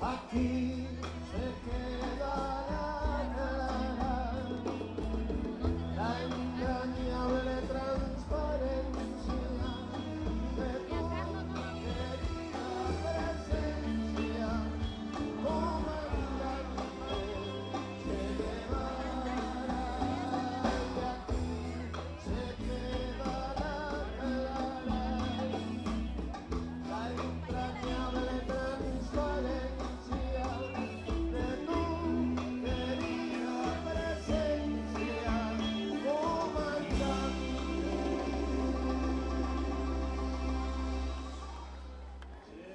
aquí se quedará la entrañable transparencia de tu querida presencia, comandante Che Guevara, y aquí se quedará la entrañable transparencia de tu querida presencia, comandante Che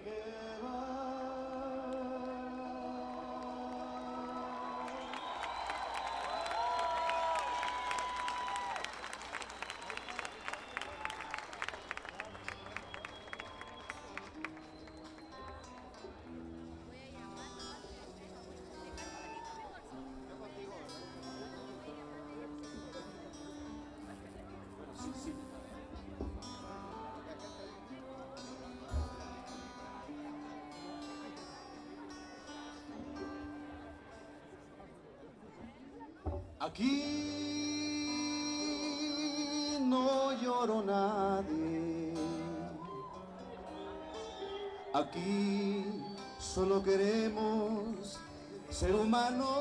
Aquí no lloró nadie, aquí solo queremos ser humanos,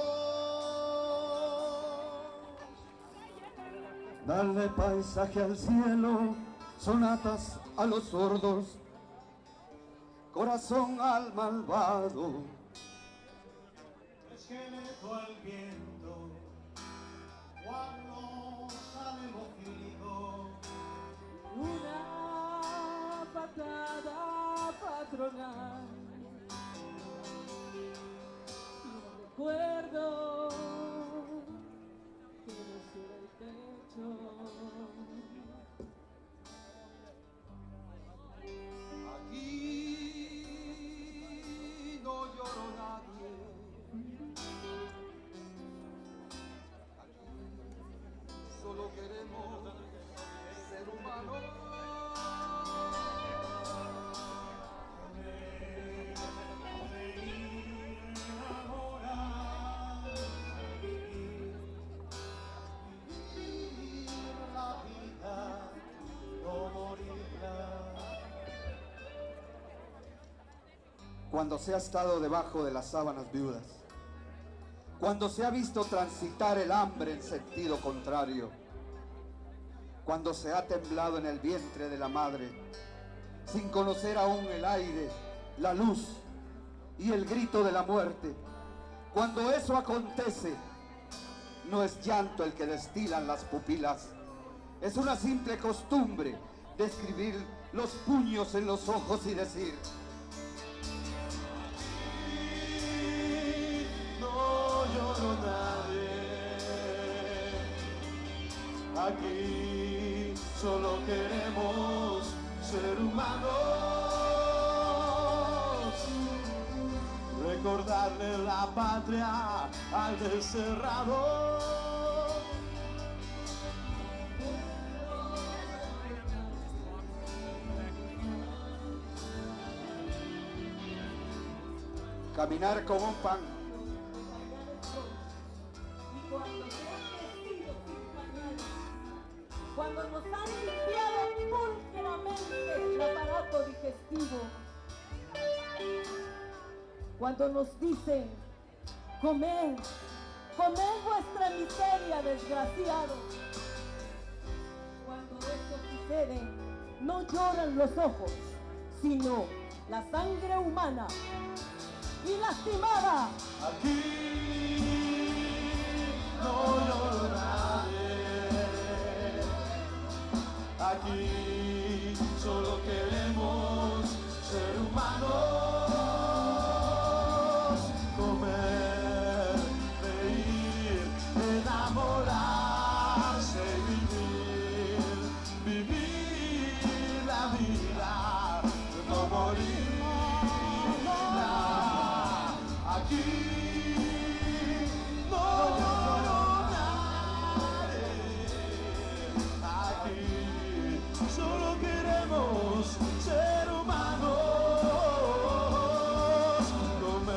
darle paisaje al cielo, sonatas a los sordos, corazón al malvado, esqueleto al viento. Cuando sale mojito, una patada patronal, y un recuerdo que nos cierra el pecho. aquí no lloró nadie. Solo queremos ser humanos. Reír, enamorarse, vivir la vida, no morirla. Cuando se ha estado debajo de las sábanas viudas, cuando se ha visto transitar el hambre en sentido contrario, cuando se ha temblado en el vientre de la madre, sin conocer aún el aire, la luz y el grito de la muerte, cuando eso acontece, no es llanto el que destilan las pupilas, es una simple costumbre de escribir los puños en los ojos y decir: no lloró nadie, aquí solo queremos ser humanos, recordarle la patria al desterrado. Caminar como un pan. Y cuando se han vestido sin pañales, cuando nos han limpiado pulcramente el aparato digestivo, cuando nos dicen: comed, comed vuestra miseria, desgraciados. Cuando esto sucede, no lloran los ojos, sino la sangre humana y lastimada. Aquí no lloró nadie, aquí solo queremos ser humanos, comer, reír, enamorarse y vivir la vida, no morir. Aquí no lloró nadie, aquí solo queremos ser humanos, comer,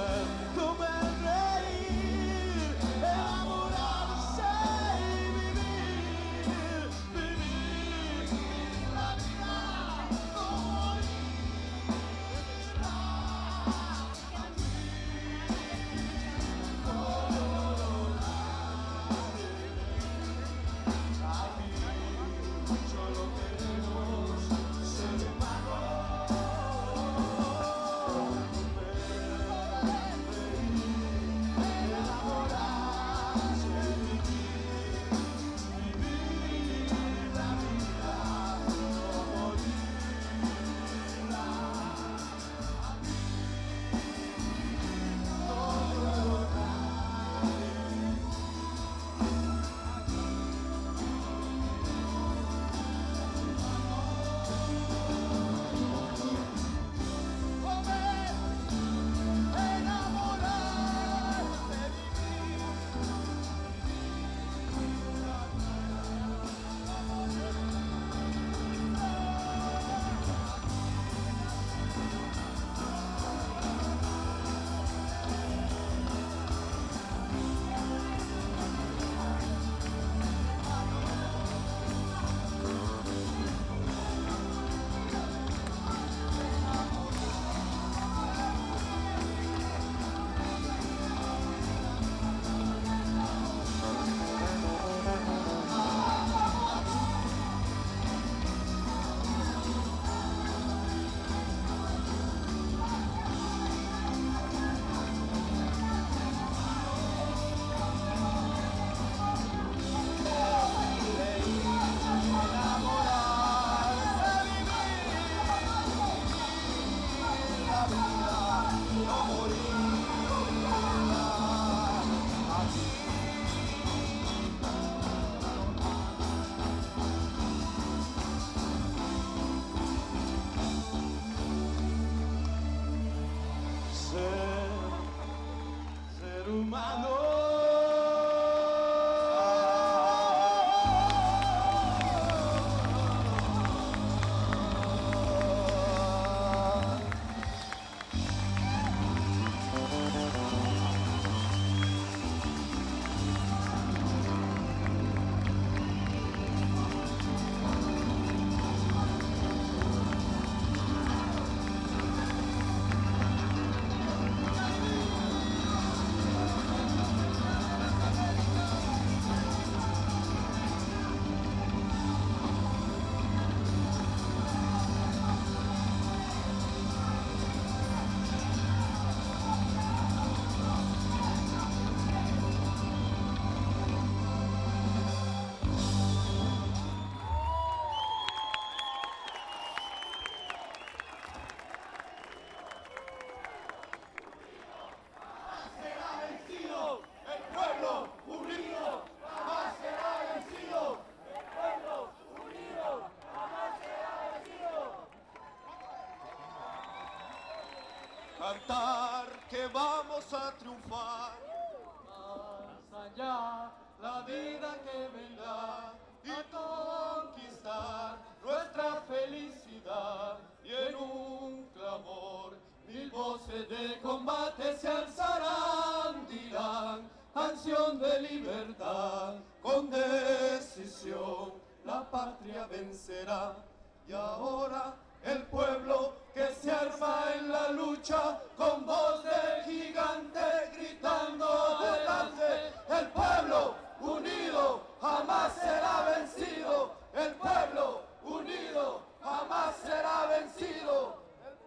cantar que vamos a triunfar. Más allá, la vida que vendrá Y conquistar nuestra felicidad. Y en un clamor, mil voces de combate se alzarán, dirán, canción de libertad. Con decisión la patria vencerá. Y ahora el pueblo que se arma en la lucha, con voz de gigante gritando adelante. El pueblo unido jamás será vencido. El pueblo unido jamás será vencido.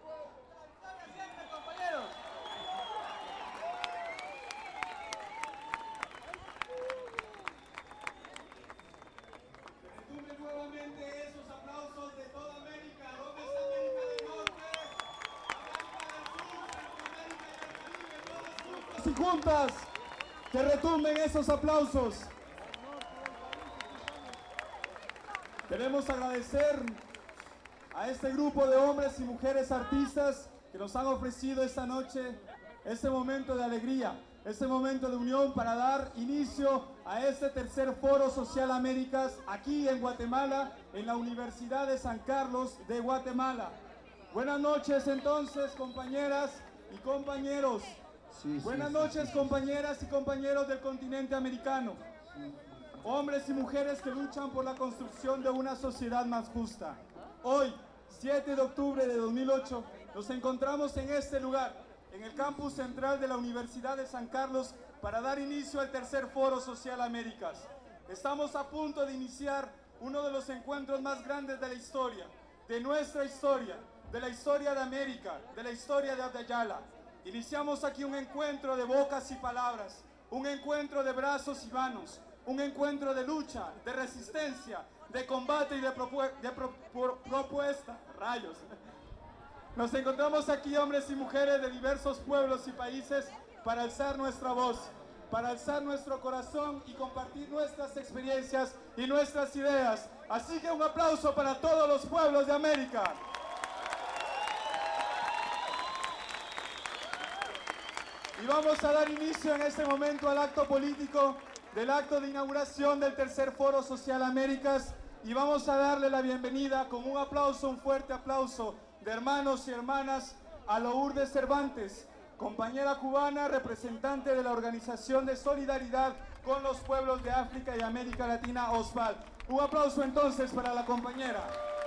Retumben nuevamente esos aplausos de toda América. ¿Dónde está América del Norte? América del Sur, Centroamérica y el Caribe, todos juntos y juntas. Que retumben esos aplausos. Queremos agradecer a este grupo de hombres y mujeres artistas que nos han ofrecido esta noche este momento de alegría, este momento de unión para dar inicio a este tercer Foro Social Américas aquí en Guatemala, en la Universidad de San Carlos de Guatemala. Buenas noches entonces, compañeras y compañeros. Buenas noches, compañeras y compañeros del continente americano. Hombres y mujeres que luchan por la construcción de una sociedad más justa. Hoy, 7 de octubre de 2008, nos encontramos en este lugar, en el campus central de la Universidad de San Carlos, para dar inicio al tercer Foro Social Américas. Estamos a punto de iniciar uno de los encuentros más grandes de la historia, de nuestra historia, de la historia de América, de la historia de Ayala. Iniciamos aquí un encuentro de bocas y palabras, un encuentro de brazos y manos, un encuentro de lucha, de resistencia, de combate y de propuesta. Rayos. Nos encontramos aquí hombres y mujeres de diversos pueblos y países para alzar nuestra voz, para alzar nuestro corazón y compartir nuestras experiencias y nuestras ideas. Así que un aplauso para todos los pueblos de América. Y vamos a dar inicio en este momento al acto político del acto de inauguración del tercer Foro Social Américas, y vamos a darle la bienvenida con un aplauso, un fuerte aplauso de hermanos y hermanas a Lourdes Cervantes, compañera cubana, representante de la Organización de Solidaridad con los Pueblos de África y América Latina, OSPAD. Un aplauso entonces para la compañera.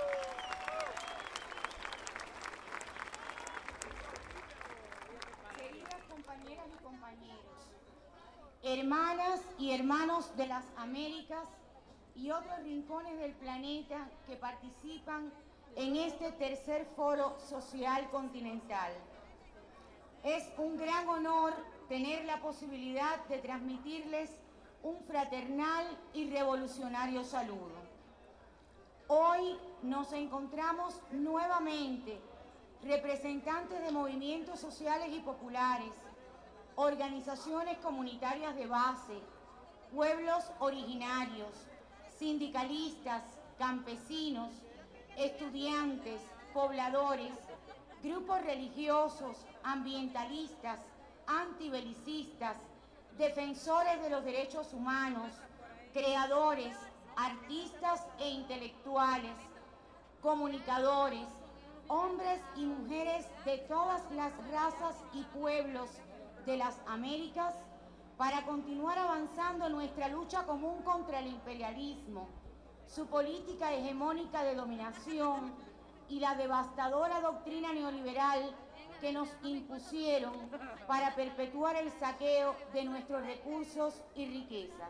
Queridas compañeras y compañeros, hermanas y hermanos de las Américas y otros rincones del planeta que participan en este tercer Foro Social Continental. Es un gran honor tener la posibilidad de transmitirles un fraternal y revolucionario saludo. Hoy nos encontramos nuevamente representantes de movimientos sociales y populares, organizaciones comunitarias de base, pueblos originarios, sindicalistas, campesinos, estudiantes, pobladores, grupos religiosos, ambientalistas, antibelicistas, defensores de los derechos humanos, creadores, artistas e intelectuales, comunicadores, hombres y mujeres de todas las razas y pueblos de las Américas, para continuar avanzando en nuestra lucha común contra el imperialismo, su política hegemónica de dominación y la devastadora doctrina neoliberal que nos impusieron para perpetuar el saqueo de nuestros recursos y riquezas.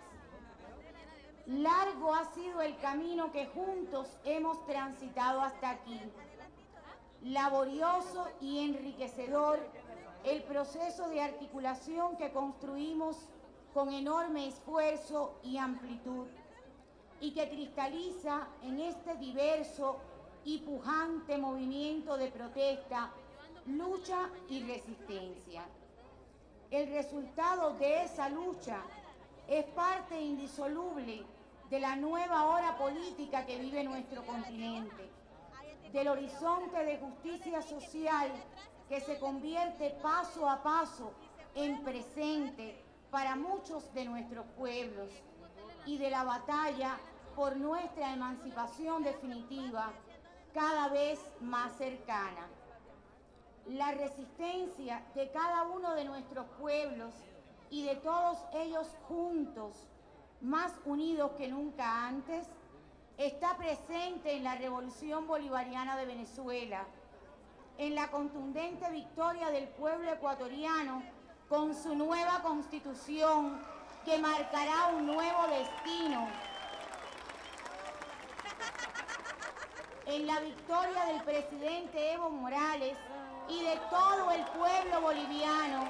Largo ha sido el camino que juntos hemos transitado hasta aquí. Laborioso y enriquecedor el proceso de articulación que construimos con enorme esfuerzo y amplitud, y que cristaliza en este diverso y pujante movimiento de protesta, lucha y resistencia. El resultado de esa lucha es parte indisoluble de la nueva hora política que vive nuestro continente, del horizonte de justicia social que se convierte paso a paso en presente para muchos de nuestros pueblos y de la batalla por nuestra emancipación definitiva cada vez más cercana. La resistencia de cada uno de nuestros pueblos y de todos ellos juntos, más unidos que nunca antes, está presente en la Revolución Bolivariana de Venezuela, en la contundente victoria del pueblo ecuatoriano con su nueva constitución que marcará un nuevo destino, en la victoria del presidente Evo Morales y de todo el pueblo boliviano.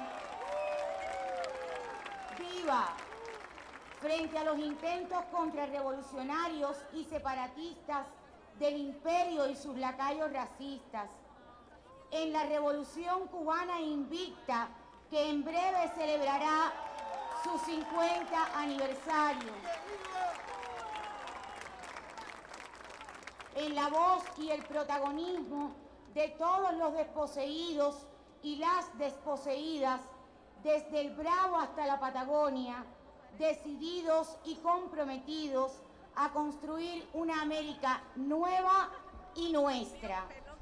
¡Viva! Frente a los intentos contrarrevolucionarios y separatistas del imperio y sus lacayos racistas, en la revolución cubana invicta que en breve celebrará su 50 aniversario. En la voz y el protagonismo de todos los desposeídos y las desposeídas, desde el Bravo hasta la Patagonia, decididos y comprometidos a construir una América nueva y nuestra.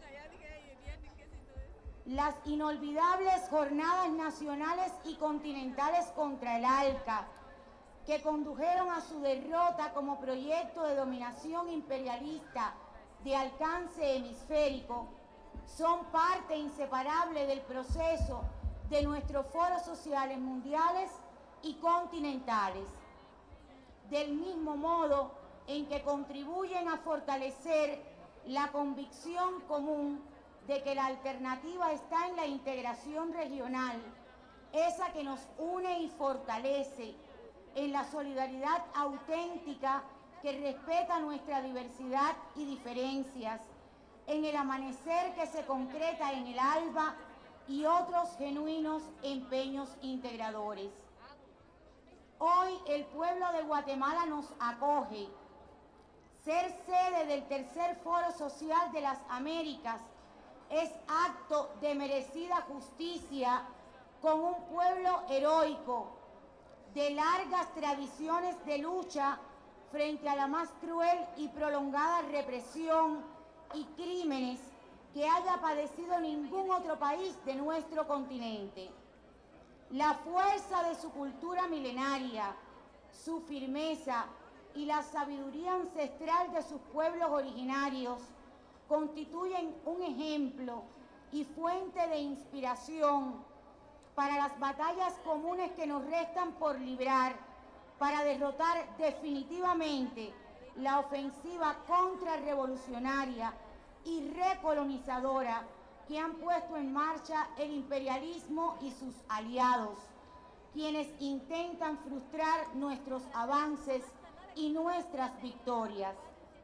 Las inolvidables jornadas nacionales y continentales contra el ALCA, que condujeron a su derrota como proyecto de dominación imperialista de alcance hemisférico, son parte inseparable del proceso de nuestros foros sociales mundiales y continentales, del mismo modo en que contribuyen a fortalecer la convicción común de que la alternativa está en la integración regional, esa que nos une y fortalece, en la solidaridad auténtica que respeta nuestra diversidad y diferencias, en el amanecer que se concreta en el alba y otros genuinos empeños integradores. Hoy el pueblo de Guatemala nos acoge. Ser sede del tercer Foro Social de las Américas es acto de merecida justicia con un pueblo heroico, de largas tradiciones de lucha frente a la más cruel y prolongada represión y crímenes que haya padecido ningún otro país de nuestro continente. La fuerza de su cultura milenaria, su firmeza y la sabiduría ancestral de sus pueblos originarios constituyen un ejemplo y fuente de inspiración para las batallas comunes que nos restan por librar, para derrotar definitivamente la ofensiva contrarrevolucionaria y recolonizadora que han puesto en marcha el imperialismo y sus aliados, quienes intentan frustrar nuestros avances y nuestras victorias.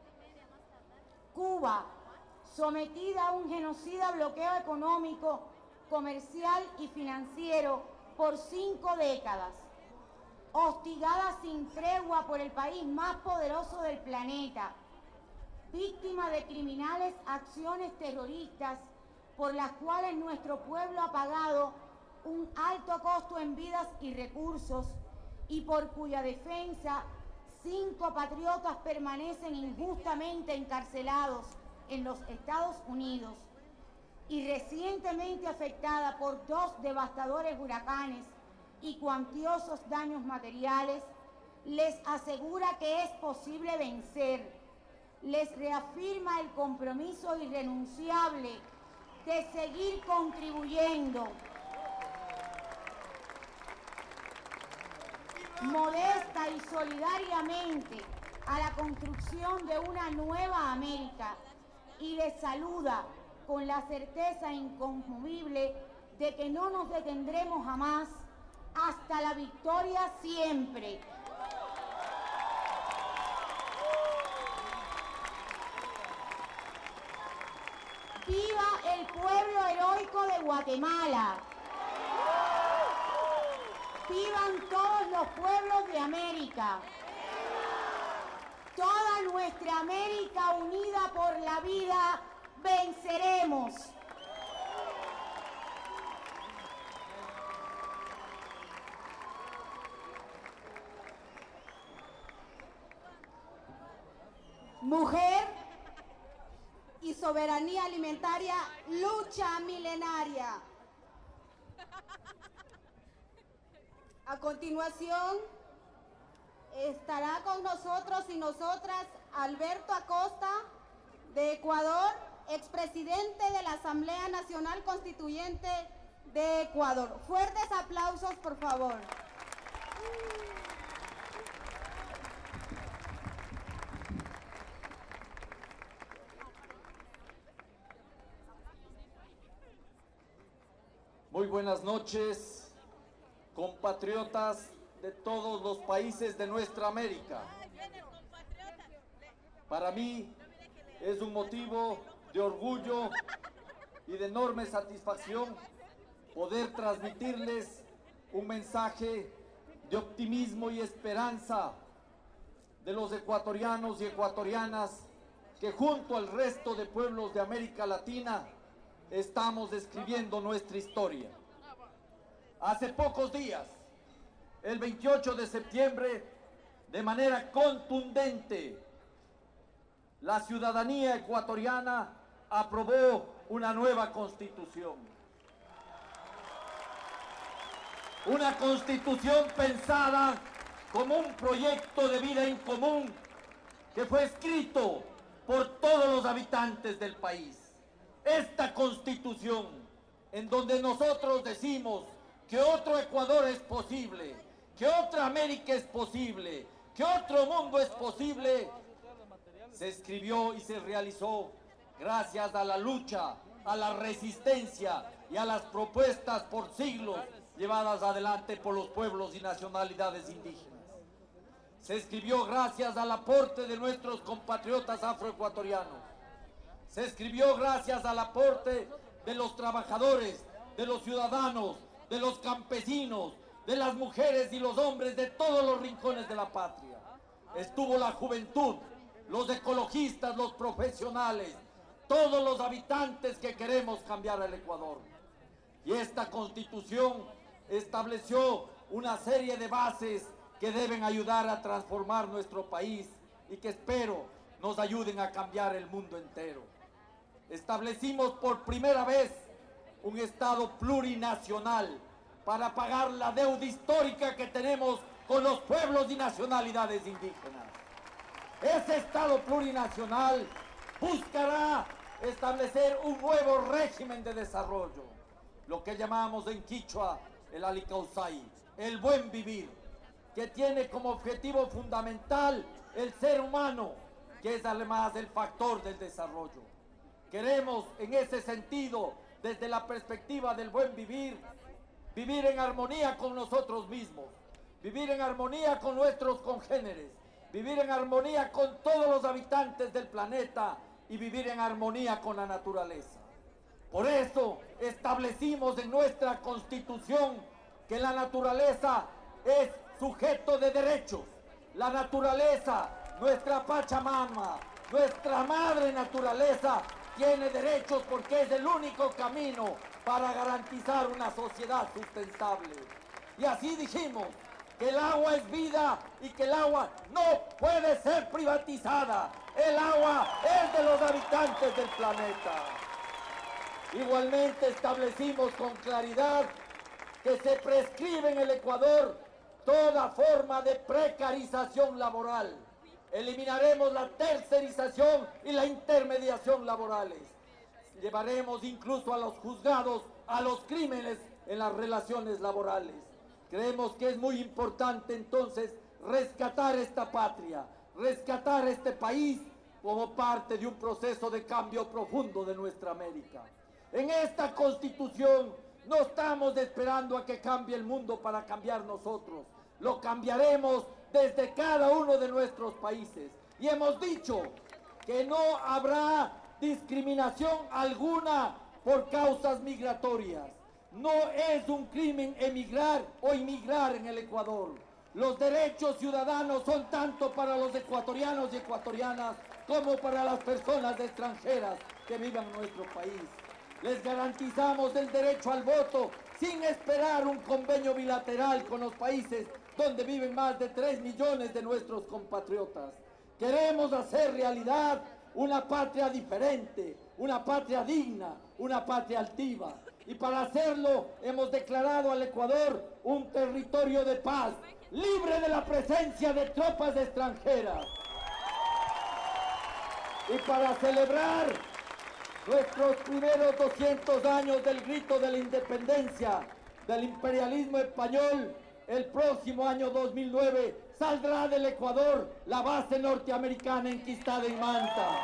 Cuba, sometida a un genocida bloqueo económico, comercial y financiero por 5 décadas, hostigada sin tregua por el país más poderoso del planeta, víctima de criminales acciones terroristas por las cuales nuestro pueblo ha pagado un alto costo en vidas y recursos y por cuya defensa 5 patriotas permanecen injustamente encarcelados en los Estados Unidos y recientemente afectada por 2 devastadores huracanes y cuantiosos daños materiales, les asegura que es posible vencer, les reafirma el compromiso irrenunciable de seguir contribuyendo modesta y solidariamente a la construcción de una nueva América y les saluda con la certeza inconmovible de que no nos detendremos jamás hasta la victoria siempre. ¡Viva el pueblo heroico de Guatemala! ¡Vivan todos los pueblos de América! Toda nuestra América unida por la vida, venceremos. Mujer y soberanía alimentaria, lucha milenaria. A continuación, estará con nosotros y nosotras Alberto Acosta, de Ecuador, expresidente de la Asamblea Nacional Constituyente de Ecuador. Fuertes aplausos, por favor. Muy buenas noches, compatriotas de todos los países de nuestra América. Para mí es un motivo de orgullo y de enorme satisfacción poder transmitirles un mensaje de optimismo y esperanza de los ecuatorianos y ecuatorianas que junto al resto de pueblos de América Latina estamos escribiendo nuestra historia. Hace pocos días, el 28 de septiembre, de manera contundente, la ciudadanía ecuatoriana aprobó una nueva constitución. Una constitución pensada como un proyecto de vida en común que fue escrito por todos los habitantes del país. Esta constitución, en donde nosotros decimos que otro Ecuador es posible, que otra América es posible, que otro mundo es posible, se escribió y se realizó gracias a la lucha, a la resistencia y a las propuestas por siglos llevadas adelante por los pueblos y nacionalidades indígenas. Se escribió gracias al aporte de nuestros compatriotas afroecuatorianos. Se escribió gracias al aporte de los trabajadores, de los ciudadanos, de los campesinos, de las mujeres y los hombres de todos los rincones de la patria. Estuvo la juventud, los ecologistas, los profesionales, todos los habitantes que queremos cambiar el Ecuador. Y esta constitución estableció una serie de bases que deben ayudar a transformar nuestro país y que espero nos ayuden a cambiar el mundo entero. Establecimos por primera vez un Estado plurinacional para pagar la deuda histórica que tenemos con los pueblos y nacionalidades indígenas. Ese Estado plurinacional buscará establecer un nuevo régimen de desarrollo, lo que llamamos en quichua el Alicausay, el buen vivir, que tiene como objetivo fundamental el ser humano, que es además el factor del desarrollo. Queremos, en ese sentido, desde la perspectiva del buen vivir, vivir en armonía con nosotros mismos, vivir en armonía con nuestros congéneres, vivir en armonía con todos los habitantes del planeta y vivir en armonía con la naturaleza. Por eso establecimos en nuestra Constitución que la naturaleza es sujeto de derechos. La naturaleza, nuestra Pachamama, nuestra madre naturaleza, tiene derechos porque es el único camino para garantizar una sociedad sustentable. Y así dijimos que el agua es vida y que el agua no puede ser privatizada. El agua es de los habitantes del planeta. Igualmente establecimos con claridad que se prescribe en el Ecuador toda forma de precarización laboral. Eliminaremos la tercerización y la intermediación laborales. Llevaremos incluso a los juzgados a los crímenes en las relaciones laborales. Creemos que es muy importante entonces rescatar esta patria, rescatar este país como parte de un proceso de cambio profundo de nuestra América. En esta Constitución no estamos esperando a que cambie el mundo para cambiar nosotros. Lo cambiaremos desde cada uno de nuestros países. Y hemos dicho que no habrá discriminación alguna por causas migratorias. No es un crimen emigrar o inmigrar en el Ecuador. Los derechos ciudadanos son tanto para los ecuatorianos y ecuatorianas como para las personas extranjeras que vivan en nuestro país. Les garantizamos el derecho al voto sin esperar un convenio bilateral con los países donde viven más de 3 millones de nuestros compatriotas. Queremos hacer realidad una patria diferente, una patria digna, una patria altiva. Y para hacerlo hemos declarado al Ecuador un territorio de paz, libre de la presencia de tropas extranjeras. Y para celebrar nuestros primeros 200 años del grito de la independencia del imperialismo español, el próximo año 2009 saldrá del Ecuador la base norteamericana enquistada en Manta.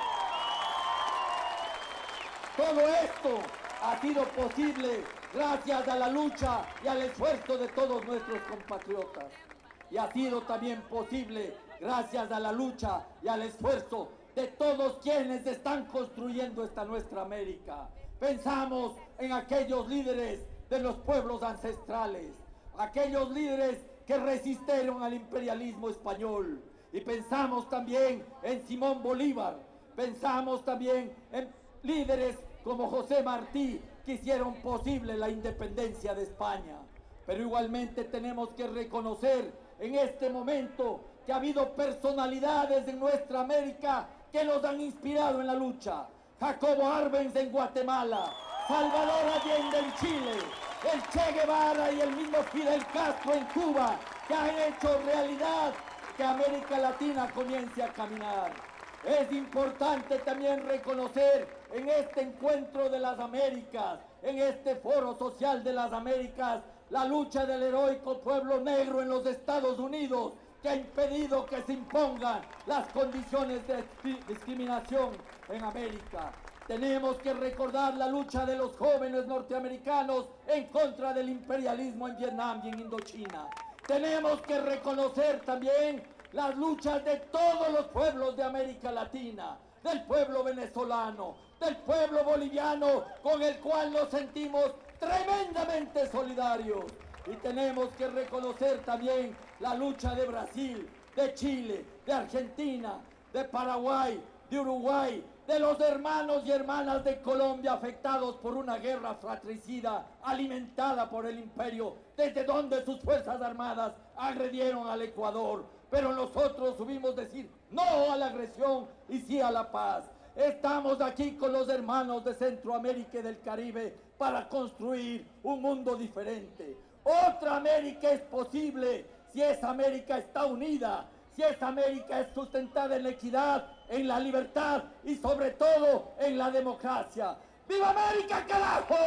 Todo esto ha sido posible gracias a la lucha y al esfuerzo de todos nuestros compatriotas. Y ha sido también posible gracias a la lucha y al esfuerzo de todos quienes están construyendo esta nuestra América. Pensamos en aquellos líderes de los pueblos ancestrales, aquellos líderes que resistieron al imperialismo español. Y pensamos también en Simón Bolívar, pensamos también en líderes como José Martí, que hicieron posible la independencia de España. Pero igualmente tenemos que reconocer en este momento que ha habido personalidades en nuestra América que nos han inspirado en la lucha. Jacobo Arbenz en Guatemala, Salvador Allende en Chile, el Che Guevara y el mismo Fidel Castro en Cuba, que han hecho realidad que América Latina comience a caminar. Es importante también reconocer en este encuentro de las Américas, en este foro social de las Américas, la lucha del heroico pueblo negro en los Estados Unidos, que ha impedido que se impongan las condiciones de discriminación en América. Tenemos que recordar la lucha de los jóvenes norteamericanos en contra del imperialismo en Vietnam y en Indochina. Tenemos que reconocer también las luchas de todos los pueblos de América Latina, del pueblo venezolano, del pueblo boliviano, con el cual nos sentimos tremendamente solidarios. Y tenemos que reconocer también la lucha de Brasil, de Chile, de Argentina, de Paraguay, de Uruguay, de los hermanos y hermanas de Colombia afectados por una guerra fratricida alimentada por el imperio, desde donde sus fuerzas armadas agredieron al Ecuador. Pero nosotros subimos decir no a la agresión y sí a la paz. Estamos aquí con los hermanos de Centroamérica y del Caribe para construir un mundo diferente. Otra América es posible si esa América está unida, si esa América es sustentada en la equidad, en la libertad y sobre todo en la democracia. ¡Viva América, carajo!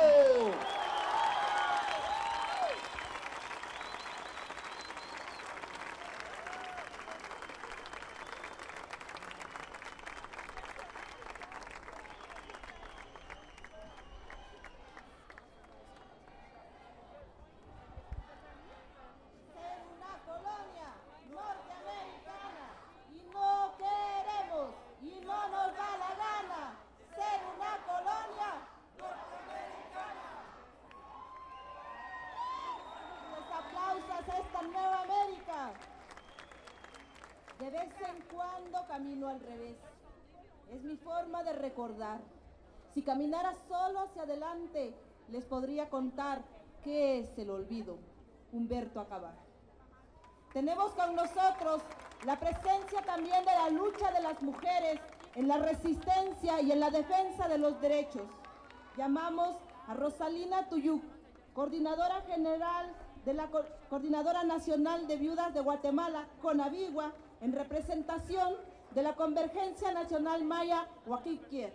Esta nueva América. De vez en cuando camino al revés. Es mi forma de recordar. Si caminara solo hacia adelante, les podría contar qué es el olvido. Humberto Acabá. Tenemos con nosotros la presencia también de la lucha de las mujeres en la resistencia y en la defensa de los derechos. Llamamos a Rosalina Tuyuk, coordinadora general de la Coordinadora Nacional de Viudas de Guatemala, CONAVIGUA, en representación de la Convergencia Nacional Maya Huaquiquier.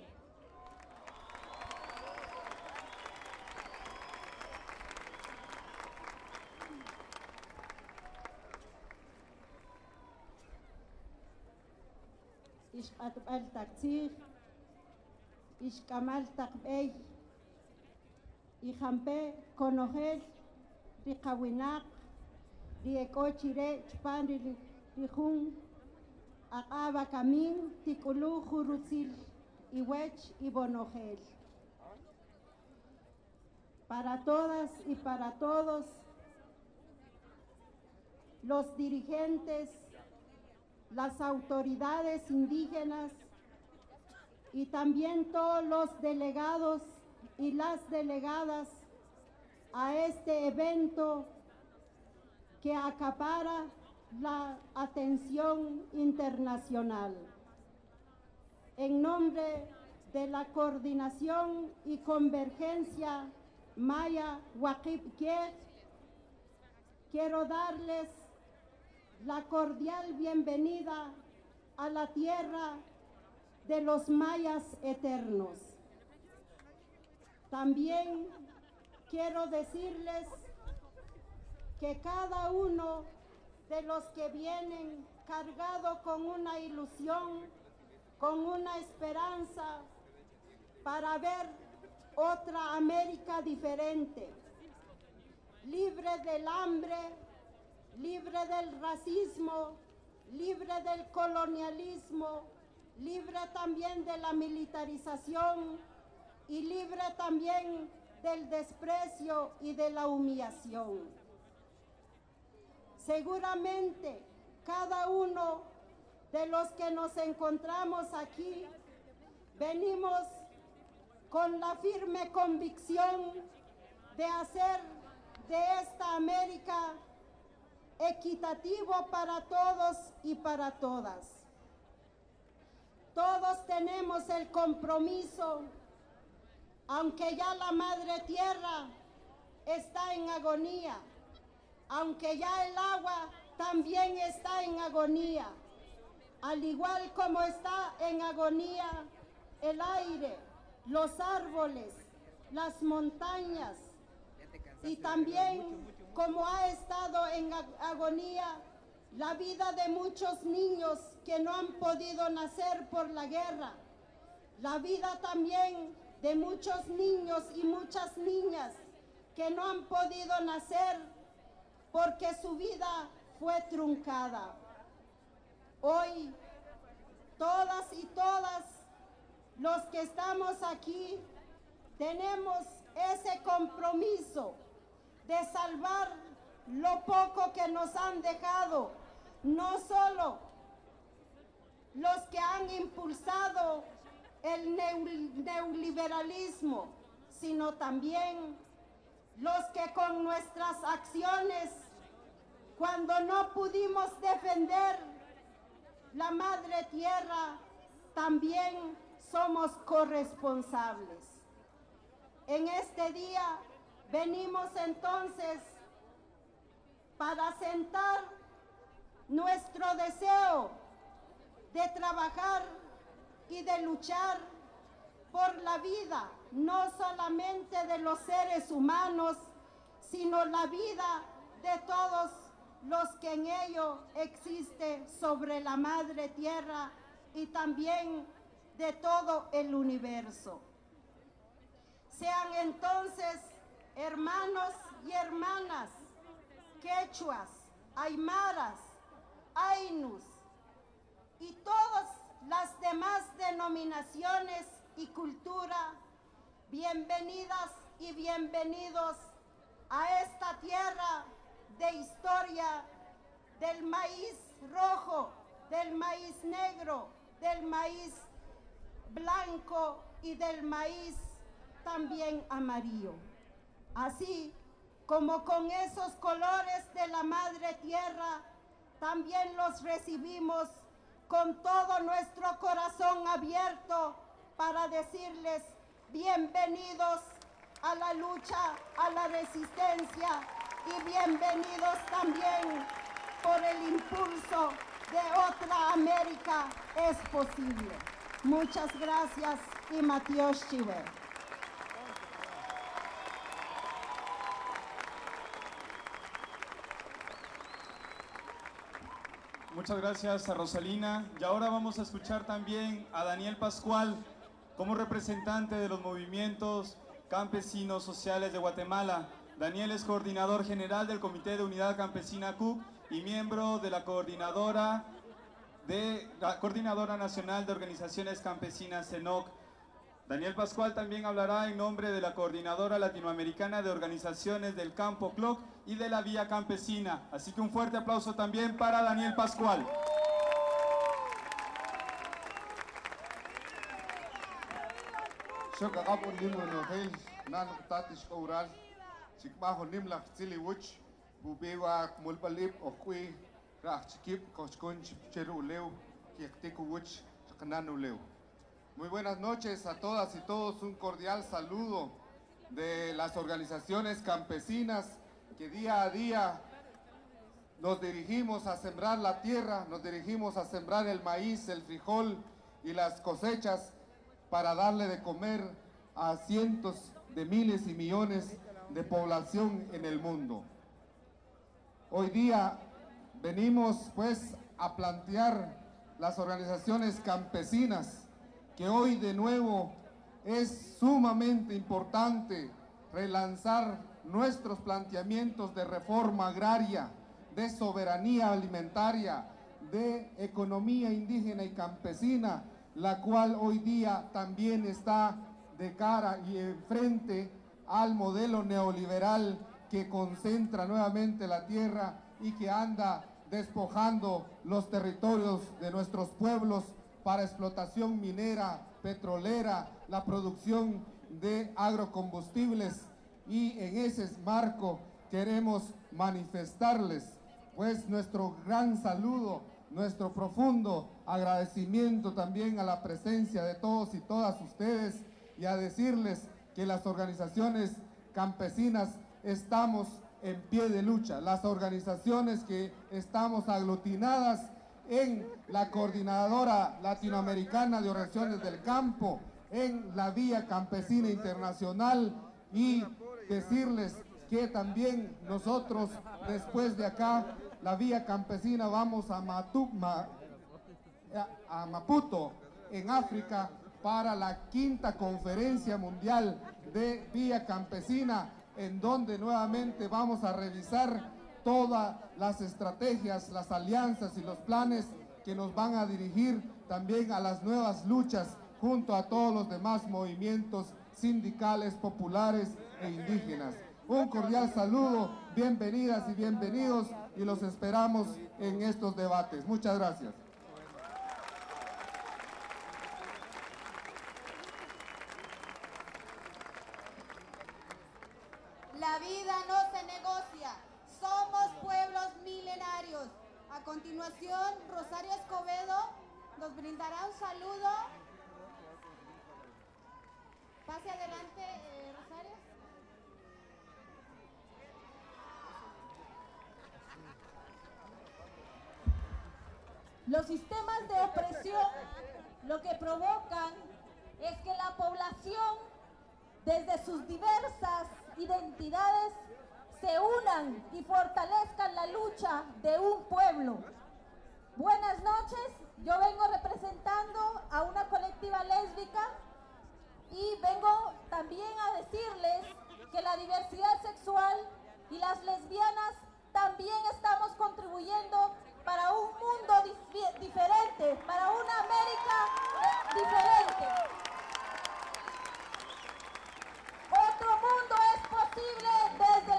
Ish atbal taktsir, ish kamal takbey, ijampe konojel, Ricahuinac, Riecochire, Chpan, Rijun, Acaba Camín, Ticulú, Jurutzil, Iwech y Bonogel. Para todas y para todos los dirigentes, las autoridades indígenas y también todos los delegados y las delegadas a este evento que acapara la atención internacional. En nombre de la Coordinación y Convergencia Maya Waqif Kiet, quiero darles la cordial bienvenida a la tierra de los mayas eternos. También quiero decirles que cada uno de los que vienen cargado con una ilusión, con una esperanza para ver otra América diferente, libre del hambre, libre del racismo, libre del colonialismo, libre también de la militarización y libre también del desprecio y de la humillación. Seguramente cada uno de los que nos encontramos aquí venimos con la firme convicción de hacer de esta América equitativo para todos y para todas. Todos tenemos el compromiso, aunque ya la Madre Tierra está en agonía, aunque ya el agua también está en agonía, al igual como está en agonía el aire, los árboles, las montañas, y también como ha estado en agonía la vida de muchos niños que no han podido nacer por la guerra, la vida también de muchos niños y muchas niñas que no han podido nacer porque su vida fue truncada. Hoy, todas y todas los que estamos aquí tenemos ese compromiso de salvar lo poco que nos han dejado, no solo los que han impulsado el neoliberalismo, sino también los que con nuestras acciones, cuando no pudimos defender la Madre Tierra, también somos corresponsables. En este día venimos entonces para sentar nuestro deseo de trabajar y de luchar por la vida, no solamente de los seres humanos, sino la vida de todos los que en ello existe sobre la Madre Tierra y también de todo el universo. Sean entonces hermanos y hermanas, quechuas, aymaras, ainus y todas las demás denominaciones y cultura, bienvenidas y bienvenidos a esta tierra de historia del maíz rojo, del maíz negro, del maíz blanco y del maíz también amarillo. Así como con esos colores de la Madre Tierra, también los recibimos con todo nuestro corazón abierto para decirles bienvenidos a la lucha, a la resistencia y bienvenidos también por el impulso de otra América es posible. Muchas gracias y Matios Chive. Muchas gracias a Rosalina. Y ahora vamos a escuchar también a Daniel Pascual como representante de los movimientos campesinos sociales de Guatemala. Daniel es coordinador general del Comité de Unidad Campesina CUC y miembro de la Coordinadora Nacional de Organizaciones Campesinas CENOC. Daniel Pascual también hablará en nombre de la Coordinadora Latinoamericana de Organizaciones del Campo CLOC y de la Vía Campesina. Así que un fuerte aplauso también para Daniel Pascual. Muy buenas noches a todas y todos, un cordial saludo de las organizaciones campesinas que día a día nos dirigimos a sembrar la tierra, nos dirigimos a sembrar el maíz, el frijol y las cosechas para darle de comer a cientos de miles y millones de población en el mundo. Hoy día venimos pues a plantear las organizaciones campesinas que hoy de nuevo es sumamente importante relanzar nuestros planteamientos de reforma agraria, de soberanía alimentaria, de economía indígena y campesina, la cual hoy día también está de cara y enfrente al modelo neoliberal que concentra nuevamente la tierra y que anda despojando los territorios de nuestros pueblos para explotación minera, petrolera, la producción de agrocombustibles, y en ese marco queremos manifestarles pues nuestro gran saludo, nuestro profundo agradecimiento también a la presencia de todos y todas ustedes, y a decirles que las organizaciones campesinas estamos en pie de lucha, las organizaciones que estamos aglutinadas en la Coordinadora Latinoamericana de Organizaciones del Campo, en la Vía Campesina Internacional, y decirles que también nosotros después de acá, la Vía Campesina, vamos a Maputo, en África, para la 5ª Conferencia Mundial de Vía Campesina, en donde nuevamente vamos a revisar todas las estrategias, las alianzas y los planes que nos van a dirigir también a las nuevas luchas junto a todos los demás movimientos sindicales, populares e indígenas. Un cordial saludo, bienvenidas y bienvenidos, y los esperamos en estos debates. Muchas gracias. La vida no se negocia, somos pueblos milenarios. A continuación, Rosario Escobedo nos brindará un saludo. Pase adelante, Rosario. Los sistemas de opresión lo que provocan es que la población, desde sus diversas identidades, se unan y fortalezcan la lucha de un pueblo. Buenas noches, yo vengo representando a una colectiva lésbica y vengo también a decirles que la diversidad sexual y las lesbianas también estamos contribuyendo para un mundo diferente, para una América diferente. Otro mundo es posible desde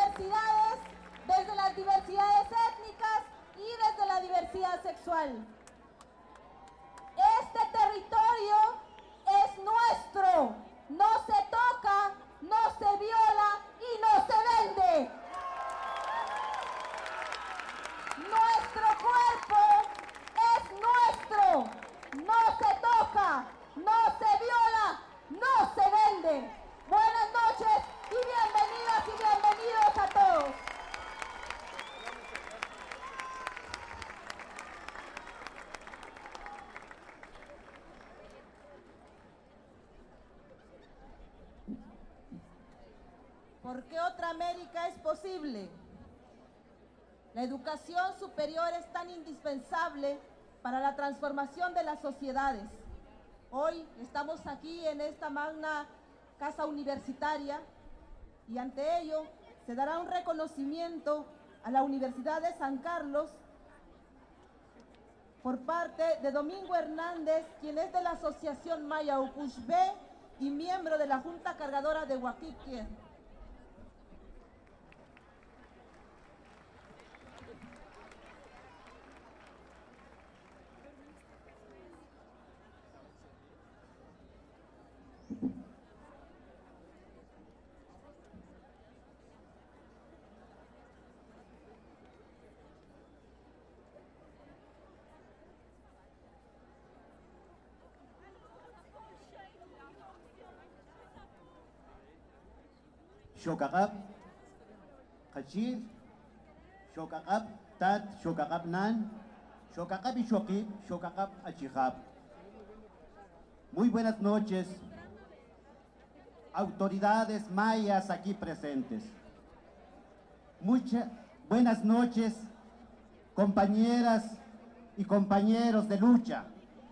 las diversidades étnicas y desde la diversidad sexual. Este territorio es nuestro, no se toca, no se viola y no se vende. Nuestro cuerpo es nuestro, no se toca, no se viola, no se vende. Buenas noches y bienvenidas y bienvenidos a todos. ¿Por qué otra América es posible? La educación superior es tan indispensable para la transformación de las sociedades. Hoy estamos aquí en esta magna casa universitaria y ante ello se dará un reconocimiento a la Universidad de San Carlos por parte de Domingo Hernández, quien es de la Asociación Maya Ucushbe y miembro de la Junta Cargadora de Huaquique. shokakab, kachir, shokakab, tat, shokakab nan, shokakab y shokib, shokakab achijab. Muy buenas noches, autoridades mayas aquí presentes. Muchas buenas noches, compañeras y compañeros de lucha.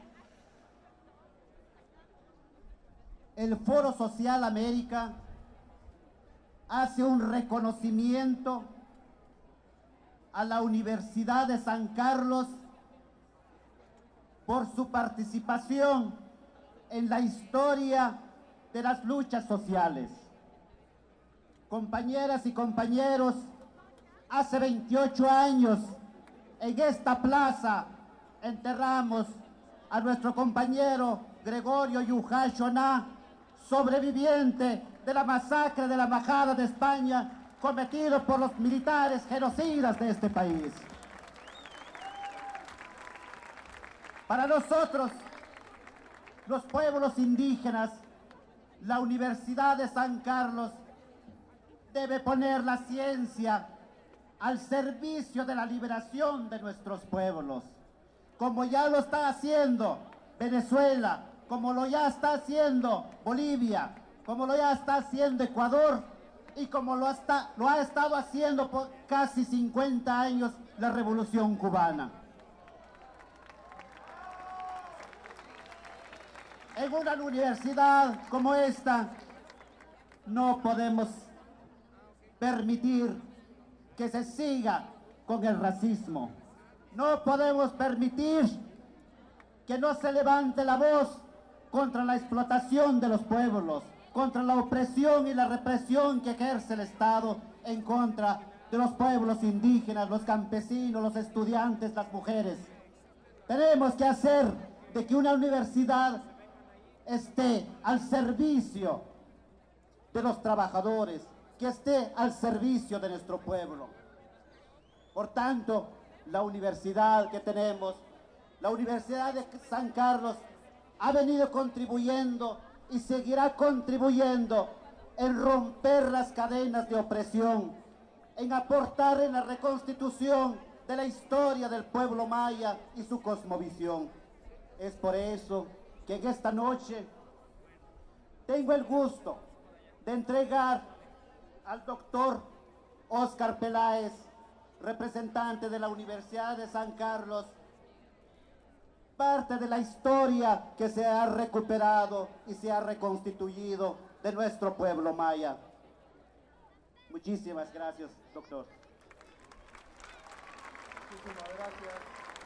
El Foro Social América hace un reconocimiento a la Universidad de San Carlos por su participación en la historia de las luchas sociales. Compañeras y compañeros, hace 28 años en esta plaza enterramos a nuestro compañero Gregorio Yujá Xoná, sobreviviente de la masacre de la Embajada de España cometido por los militares genocidas de este país. Para nosotros, los pueblos indígenas, la Universidad de San Carlos debe poner la ciencia al servicio de la liberación de nuestros pueblos, como ya lo está haciendo Venezuela, como lo ya está haciendo Bolivia, como lo ya está haciendo Ecuador y como lo ha estado haciendo por casi 50 años la Revolución Cubana. En una universidad como esta no podemos permitir que se siga con el racismo. No podemos permitir que no se levante la voz contra la explotación de los pueblos, contra la opresión y la represión que ejerce el Estado en contra de los pueblos indígenas, los campesinos, los estudiantes, las mujeres. Tenemos que hacer de que una universidad esté al servicio de los trabajadores, que esté al servicio de nuestro pueblo. Por tanto, la universidad que tenemos, la Universidad de San Carlos, ha venido contribuyendo y seguirá contribuyendo en romper las cadenas de opresión, en aportar en la reconstitución de la historia del pueblo maya y su cosmovisión. Es por eso que en esta noche tengo el gusto de entregar al doctor Óscar Peláez, representante de la Universidad de San Carlos, parte de la historia que se ha recuperado y se ha reconstituido de nuestro pueblo maya. Muchísimas gracias, doctor. Muchísimas gracias.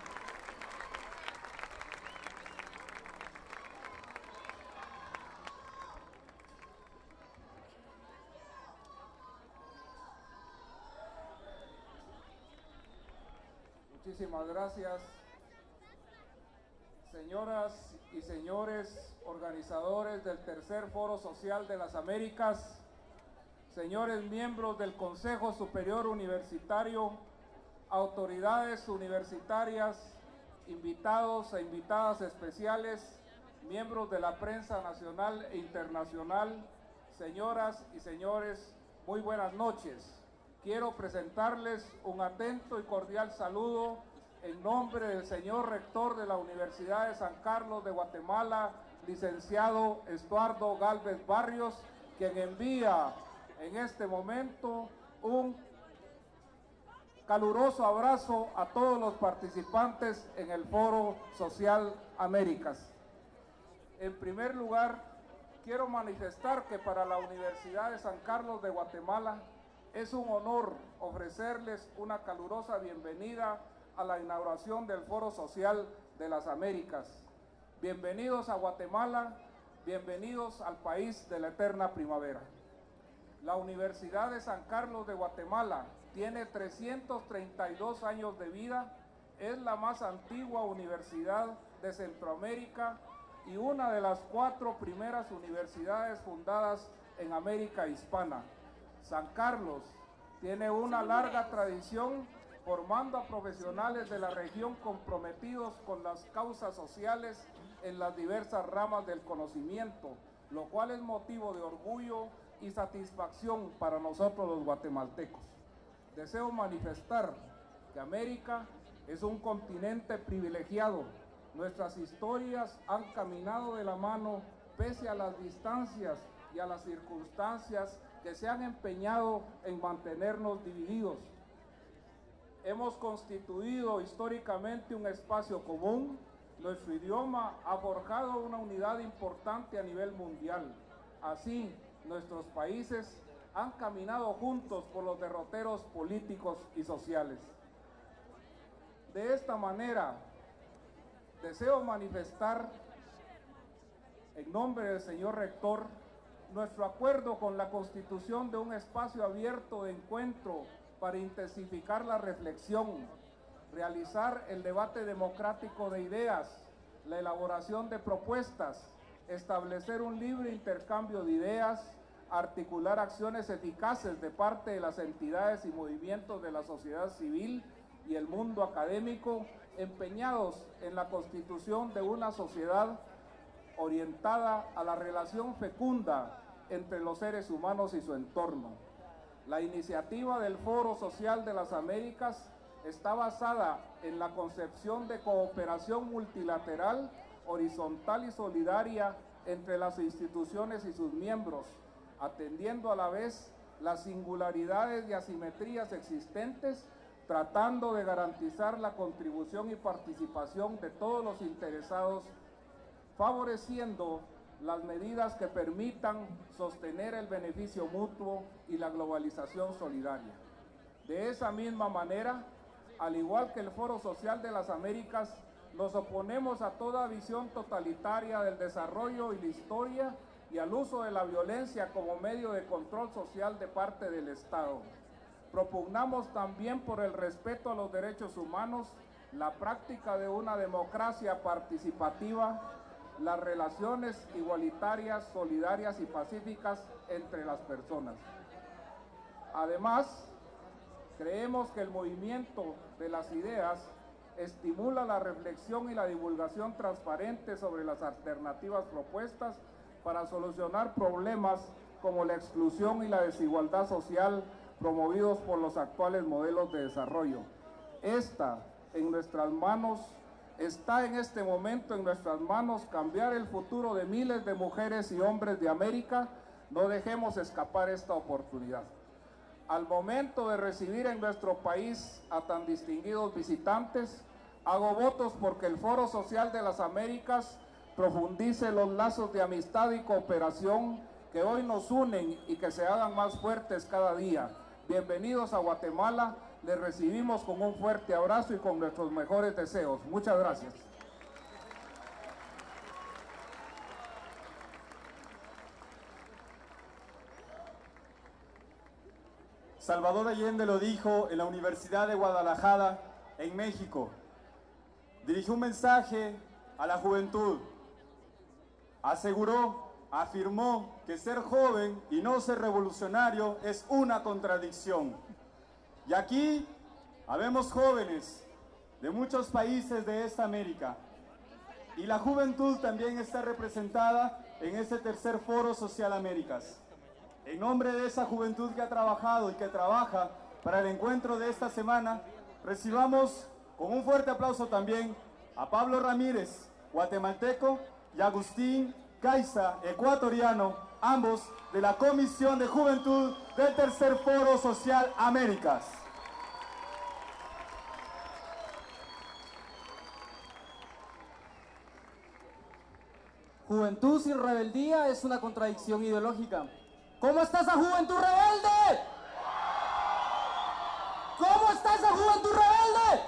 Muchísimas gracias. Señoras y señores organizadores del Tercer Foro Social de las Américas, señores miembros del Consejo Superior Universitario, autoridades universitarias, invitados e invitadas especiales, miembros de la prensa nacional e internacional, señoras y señores, muy buenas noches. Quiero presentarles un atento y cordial saludo en nombre del señor rector de la Universidad de San Carlos de Guatemala, licenciado Estuardo Gálvez Barrios, quien envía en este momento un caluroso abrazo a todos los participantes en el Foro Social Américas. En primer lugar, quiero manifestar que para la Universidad de San Carlos de Guatemala es un honor ofrecerles una calurosa bienvenida a la inauguración del Foro Social de las Américas. Bienvenidos a Guatemala, bienvenidos al país de la eterna primavera. La Universidad de San Carlos de Guatemala tiene 332 años de vida, es la más antigua universidad de Centroamérica y una de las 4 primeras universidades fundadas en América Hispana. San Carlos tiene una larga tradición formando a profesionales de la región comprometidos con las causas sociales en las diversas ramas del conocimiento, lo cual es motivo de orgullo y satisfacción para nosotros los guatemaltecos. Deseo manifestar que América es un continente privilegiado. Nuestras historias han caminado de la mano pese a las distancias y a las circunstancias que se han empeñado en mantenernos divididos. Hemos constituido históricamente un espacio común. Nuestro idioma ha forjado una unidad importante a nivel mundial. Así, nuestros países han caminado juntos por los derroteros políticos y sociales. De esta manera, deseo manifestar, en nombre del señor Rector, nuestro acuerdo con la constitución de un espacio abierto de encuentro para intensificar la reflexión, realizar el debate democrático de ideas, la elaboración de propuestas, establecer un libre intercambio de ideas, articular acciones eficaces de parte de las entidades y movimientos de la sociedad civil y el mundo académico, empeñados en la constitución de una sociedad orientada a la relación fecunda entre los seres humanos y su entorno. La iniciativa del Foro Social de las Américas está basada en la concepción de cooperación multilateral, horizontal y solidaria entre las instituciones y sus miembros, atendiendo a la vez las singularidades y asimetrías existentes, tratando de garantizar la contribución y participación de todos los interesados, favoreciendo las medidas que permitan sostener el beneficio mutuo y la globalización solidaria. De esa misma manera, al igual que el Foro Social de las Américas, nos oponemos a toda visión totalitaria del desarrollo y la historia y al uso de la violencia como medio de control social de parte del Estado. Propugnamos también por el respeto a los derechos humanos, la práctica de una democracia participativa, las relaciones igualitarias, solidarias y pacíficas entre las personas. Además, creemos que el movimiento de las ideas estimula la reflexión y la divulgación transparente sobre las alternativas propuestas para solucionar problemas como la exclusión y la desigualdad social promovidos por los actuales modelos de desarrollo. Está en este momento en nuestras manos cambiar el futuro de miles de mujeres y hombres de América. No dejemos escapar esta oportunidad. Al momento de recibir en nuestro país a tan distinguidos visitantes, hago votos porque el Foro Social de las Américas profundice los lazos de amistad y cooperación que hoy nos unen y que se hagan más fuertes cada día. Bienvenidos a Guatemala, les recibimos con un fuerte abrazo y con nuestros mejores deseos. Muchas gracias. Salvador Allende lo dijo en la Universidad de Guadalajara, en México. Dirigió un mensaje a la juventud. Afirmó que ser joven y no ser revolucionario es una contradicción. Y aquí habemos jóvenes de muchos países de esta América. Y la juventud también está representada en este tercer Foro Social Américas. En nombre de esa juventud que ha trabajado y que trabaja para el encuentro de esta semana, recibamos con un fuerte aplauso también a Pablo Ramírez, guatemalteco, y Agustín Caiza, ecuatoriano, ambos de la Comisión de Juventud del Tercer Foro Social Américas. Juventud sin rebeldía es una contradicción ideológica. ¿Cómo está esa juventud rebelde? ¿Cómo está esa juventud rebelde?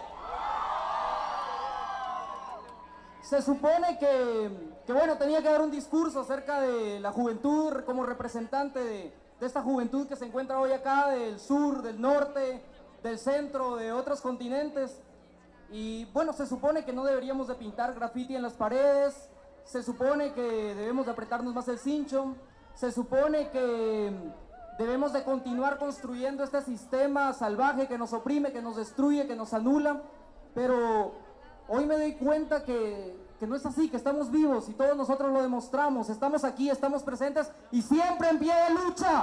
Se supone que bueno, tenía que dar un discurso acerca de la juventud como representante de esta juventud que se encuentra hoy acá, del sur, del norte, del centro, de otros continentes. Y bueno, se supone que no deberíamos de pintar graffiti en las paredes, se supone que debemos de apretarnos más el cincho, se supone que debemos de continuar construyendo este sistema salvaje que nos oprime, que nos destruye, que nos anula, pero hoy me doy cuenta que no es así, que estamos vivos y todos nosotros lo demostramos, estamos aquí, estamos presentes y siempre en pie de lucha.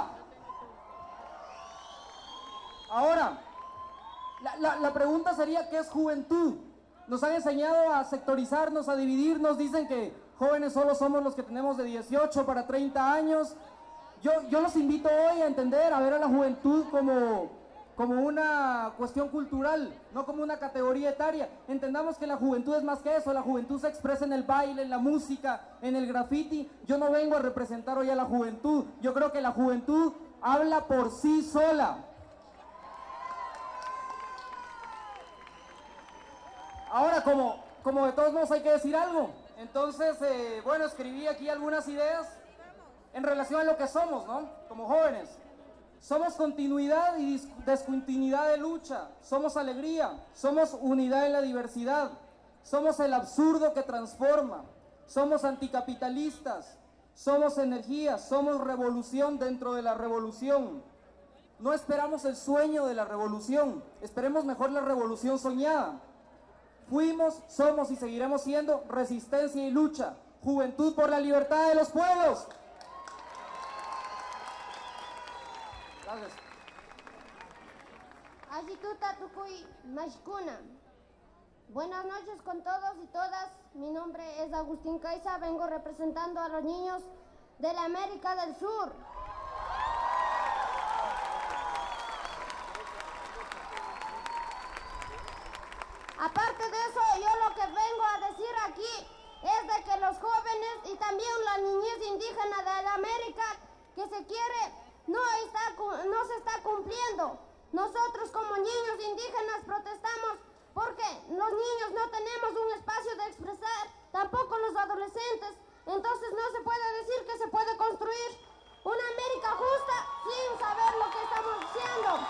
Ahora, la pregunta sería, ¿qué es juventud? Nos han enseñado a sectorizarnos, a dividirnos, dicen que jóvenes solo somos los que tenemos de 18 para 30 años. Yo los invito hoy a entender, a ver a la juventud como una cuestión cultural, no como una categoría etaria. Entendamos que la juventud es más que eso, la juventud se expresa en el baile, en la música, en el graffiti. Yo no vengo a representar hoy a la juventud, yo creo que la juventud habla por sí sola. Ahora, como de todos modos hay que decir algo, entonces, bueno, escribí aquí algunas ideas en relación a lo que somos, ¿no? Como jóvenes. Somos continuidad y descontinuidad de lucha, somos alegría, somos unidad en la diversidad, somos el absurdo que transforma, somos anticapitalistas, somos energía, somos revolución dentro de la revolución. No esperamos el sueño de la revolución, esperemos mejor la revolución soñada. Fuimos, somos y seguiremos siendo resistencia y lucha, juventud por la libertad de los pueblos. Gracias. Buenas noches con todos y todas. Mi nombre es Agustín Caiza. Vengo representando a los niños de la América del Sur. Aparte de eso, yo lo que vengo a decir aquí es de que los jóvenes y también la niñez indígena de la América que se quiere no se está cumpliendo. Nosotros como niños indígenas protestamos porque los niños no tenemos un espacio de expresar, tampoco los adolescentes. Entonces no se puede decir que se puede construir una América justa sin saber lo que estamos haciendo.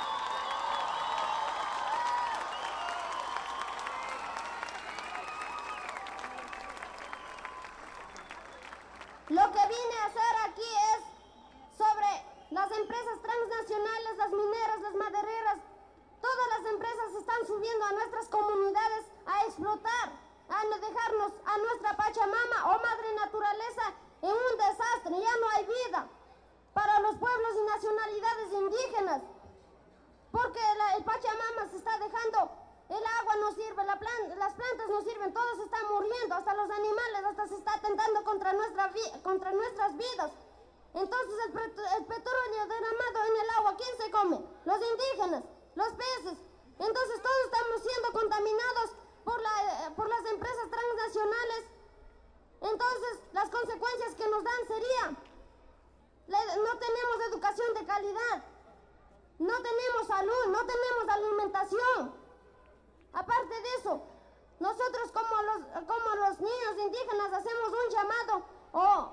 Lo que vine a hacer aquí es sobre las empresas transnacionales, las mineras, las madereras. Todas las empresas están subiendo a nuestras comunidades a explotar, a dejarnos a nuestra Pachamama o madre naturaleza en un desastre. Ya no hay vida para los pueblos y nacionalidades indígenas, porque el Pachamama se está dejando, el agua no sirve, las plantas no sirven, todos están muriendo, hasta los animales, hasta se está atentando contra nuestras vidas. Entonces el petróleo derramado en el agua, ¿quién se come? Los indígenas, los peces. Entonces todos estamos siendo contaminados por las empresas transnacionales. Entonces las consecuencias que nos dan serían, no tenemos educación de calidad, no tenemos salud, no tenemos alimentación. Aparte de eso, nosotros como los niños indígenas hacemos un llamado o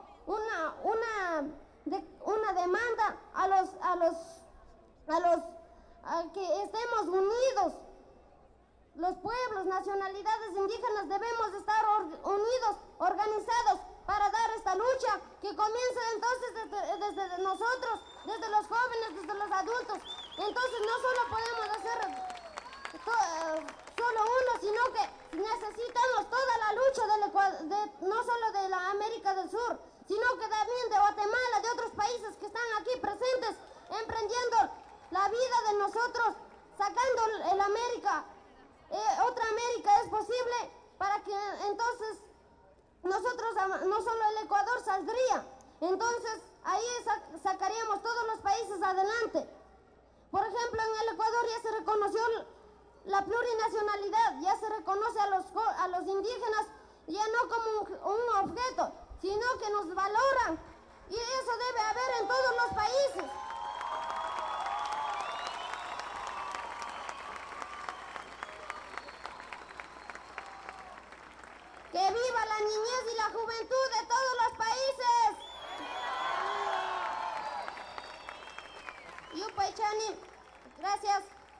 una demanda a que estemos unidos. Los pueblos, nacionalidades indígenas debemos estar unidos, organizados para dar esta lucha que comienza entonces desde nosotros, desde los jóvenes, desde los adultos. Entonces no solo podemos hacer solo uno, sino que necesitamos toda la lucha no solo de la América del Sur, sino que también de Guatemala, de otros países que están aquí presentes, emprendiendo la vida de nosotros, sacando el América, otra América es posible, para que entonces nosotros, no solo el Ecuador saldría, entonces ahí sacaríamos todos los países adelante. Por ejemplo, en el Ecuador ya se reconoció la plurinacionalidad, ya se reconoce a los indígenas ya no como un objeto, sino que nos valoran, y eso debe haber en todos los países. ¡Que viva la niñez y la juventud de todos los países! Yupaychani, gracias.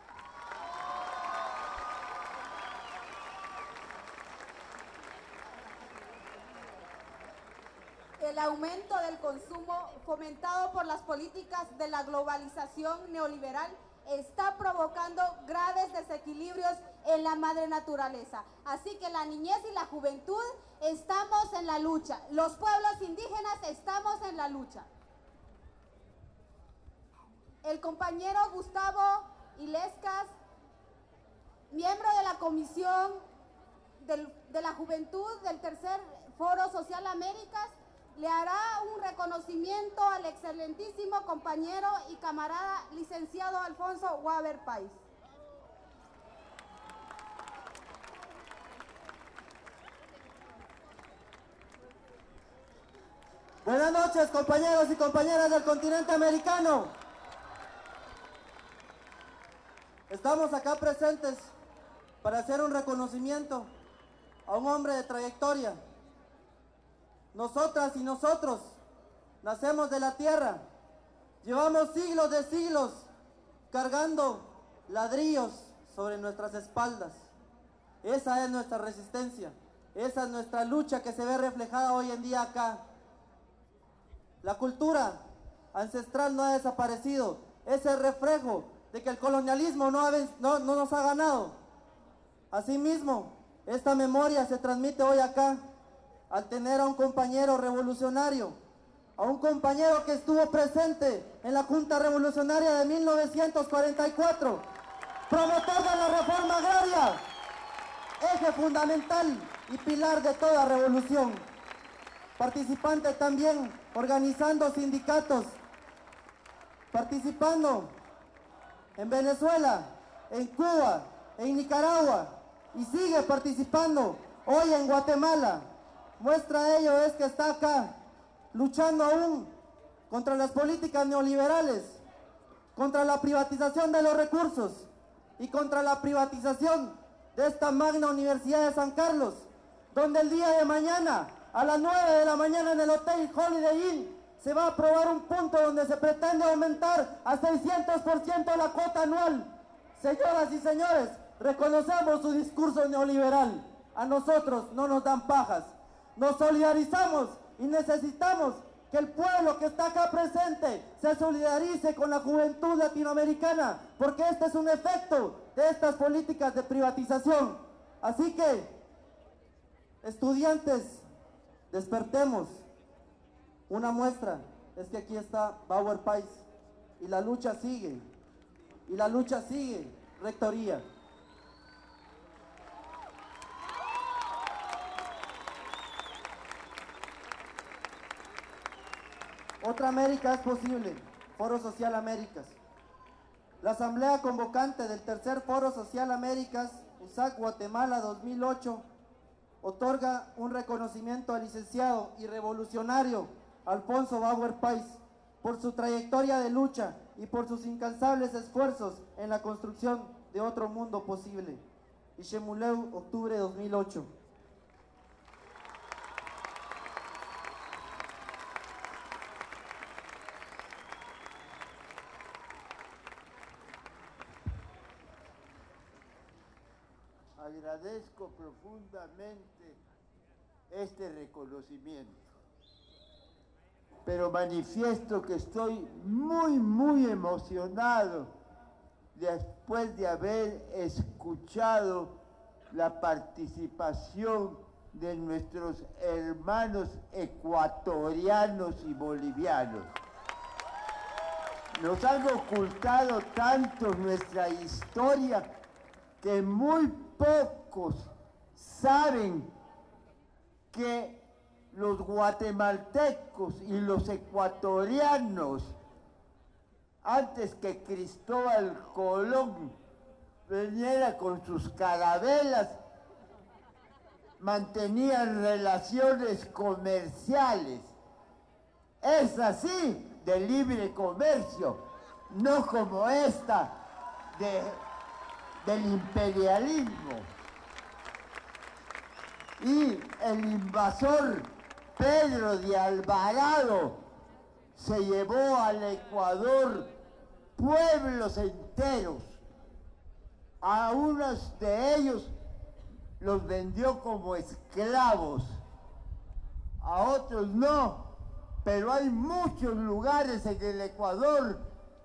El aumento del consumo fomentado por las políticas de la globalización neoliberal está provocando graves desequilibrios en la madre naturaleza. Así que la niñez y la juventud estamos en la lucha. Los pueblos indígenas estamos en la lucha. El compañero Gustavo Illescas, miembro de la Comisión de la Juventud del Tercer Foro Social Américas, le hará un reconocimiento al excelentísimo compañero y camarada licenciado Alfonso Waber Pais. Buenas noches, compañeros y compañeras del continente americano. Estamos acá presentes para hacer un reconocimiento a un hombre de trayectoria. Nosotras y nosotros nacemos de la tierra, llevamos siglos de siglos cargando ladrillos sobre nuestras espaldas. Esa es nuestra resistencia, esa es nuestra lucha que se ve reflejada hoy en día acá. La cultura ancestral no ha desaparecido, es el reflejo de que el colonialismo no nos ha ganado. Asimismo, esta memoria se transmite hoy acá al tener a un compañero revolucionario, a un compañero que estuvo presente en la Junta Revolucionaria de 1944, promotor de la reforma agraria, eje fundamental y pilar de toda revolución, participante también organizando sindicatos, participando en Venezuela, en Cuba, en Nicaragua y sigue participando hoy en Guatemala. Muestra de ello es que está acá luchando aún contra las políticas neoliberales, contra la privatización de los recursos y contra la privatización de esta magna Universidad de San Carlos, donde el día de mañana a las 9 de la mañana en el Hotel Holiday Inn se va a aprobar un punto donde se pretende aumentar a 600% la cuota anual. Señoras y señores, reconocemos su discurso neoliberal. A nosotros no nos dan pajas. Nos solidarizamos y necesitamos que el pueblo que está acá presente se solidarice con la juventud latinoamericana, porque este es un efecto de estas políticas de privatización. Así que, estudiantes, despertemos. Una muestra es que aquí está Waber Pais y la lucha sigue, rectoría. Otra América es posible, Foro Social Américas. La Asamblea Convocante del Tercer Foro Social Américas, USAC Guatemala 2008, otorga un reconocimiento al licenciado y revolucionario Alfonso Waber Pais por su trayectoria de lucha y por sus incansables esfuerzos en la construcción de otro mundo posible. Ixemuleu, octubre 2008. Agradezco profundamente este reconocimiento, pero manifiesto que estoy muy emocionado después de haber escuchado la participación de nuestros hermanos ecuatorianos y bolivianos. Nos han ocultado tanto nuestra historia que muy pocos saben que los guatemaltecos y los ecuatorianos, antes que Cristóbal Colón viniera con sus carabelas, mantenían relaciones comerciales. Es así, de libre comercio, no como esta del imperialismo. Y el invasor Pedro de Alvarado se llevó al Ecuador pueblos enteros. A unos de ellos los vendió como esclavos, a otros no, pero hay muchos lugares en el Ecuador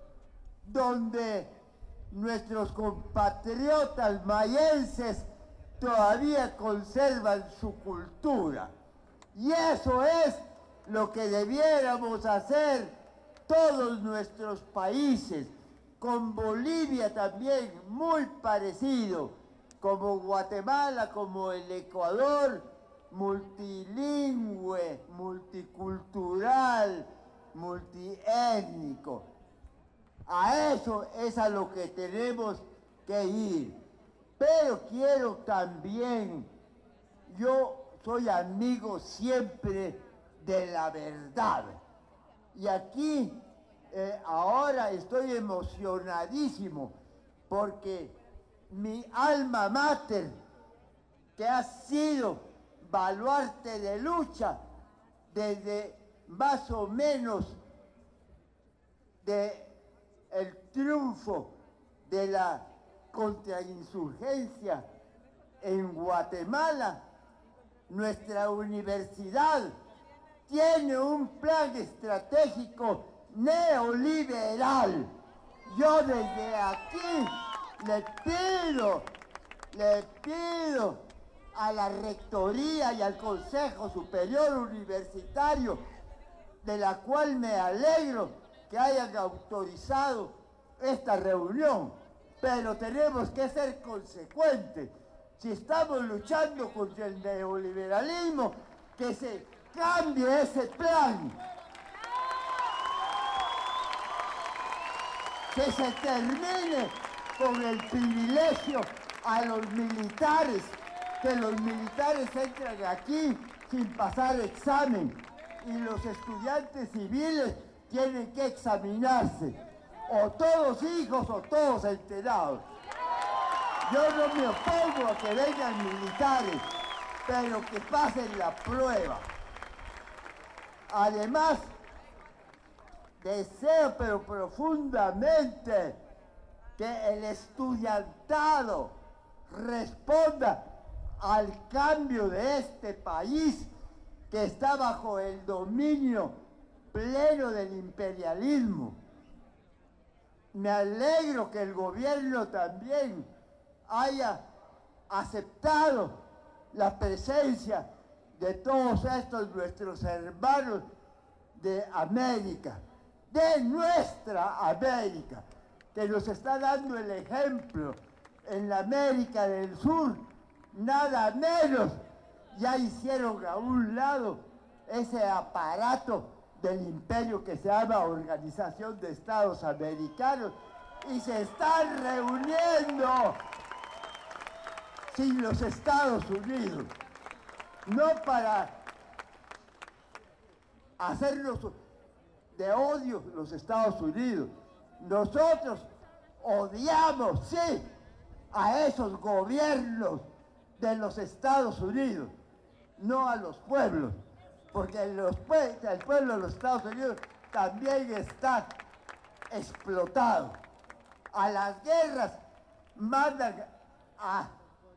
donde nuestros compatriotas mayenses todavía conservan su cultura. Y eso es lo que debiéramos hacer todos nuestros países, con Bolivia también muy parecido, como Guatemala, como el Ecuador, multilingüe, multicultural, multiétnico. A eso es a lo que tenemos que ir. Pero quiero también, yo soy amigo siempre de la verdad. Y aquí ahora estoy emocionadísimo porque mi alma mater, que ha sido baluarte de lucha desde más o menos el triunfo de la contrainsurgencia en Guatemala, nuestra universidad tiene un plan estratégico neoliberal. Yo desde aquí le pido a la Rectoría y al Consejo Superior Universitario, de la cual me alegro que hayan autorizado esta reunión, pero tenemos que ser consecuentes. Si estamos luchando contra el neoliberalismo, que se cambie ese plan. Que se termine con el privilegio a los militares, que los militares entran aquí sin pasar examen y los estudiantes civiles tienen que examinarse, o todos hijos o todos enterados. Yo no me opongo a que vengan militares, pero que pasen la prueba. Además, deseo pero profundamente que el estudiantado responda al cambio de este país que está bajo el dominio pleno del imperialismo. Me alegro que el gobierno también haya aceptado la presencia de todos estos nuestros hermanos de América, de nuestra América, que nos está dando el ejemplo en la América del Sur, nada menos. Ya hicieron a un lado ese aparato del imperio que se llama Organización de Estados Americanos y se están reuniendo sin los Estados Unidos, no para hacernos de odio los Estados Unidos. Nosotros odiamos, sí, a esos gobiernos de los Estados Unidos, no a los pueblos, porque el pueblo de los Estados Unidos también está explotado. A las guerras mandan a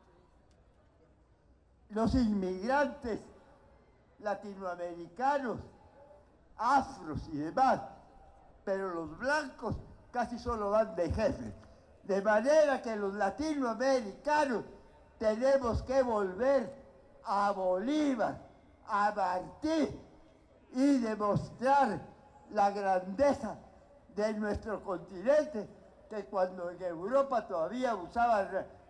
los inmigrantes latinoamericanos, afros y demás, pero los blancos casi solo van de jefes. De manera que los latinoamericanos tenemos que volver a Bolívar, a Martí y demostrar la grandeza de nuestro continente, que cuando en Europa todavía usaban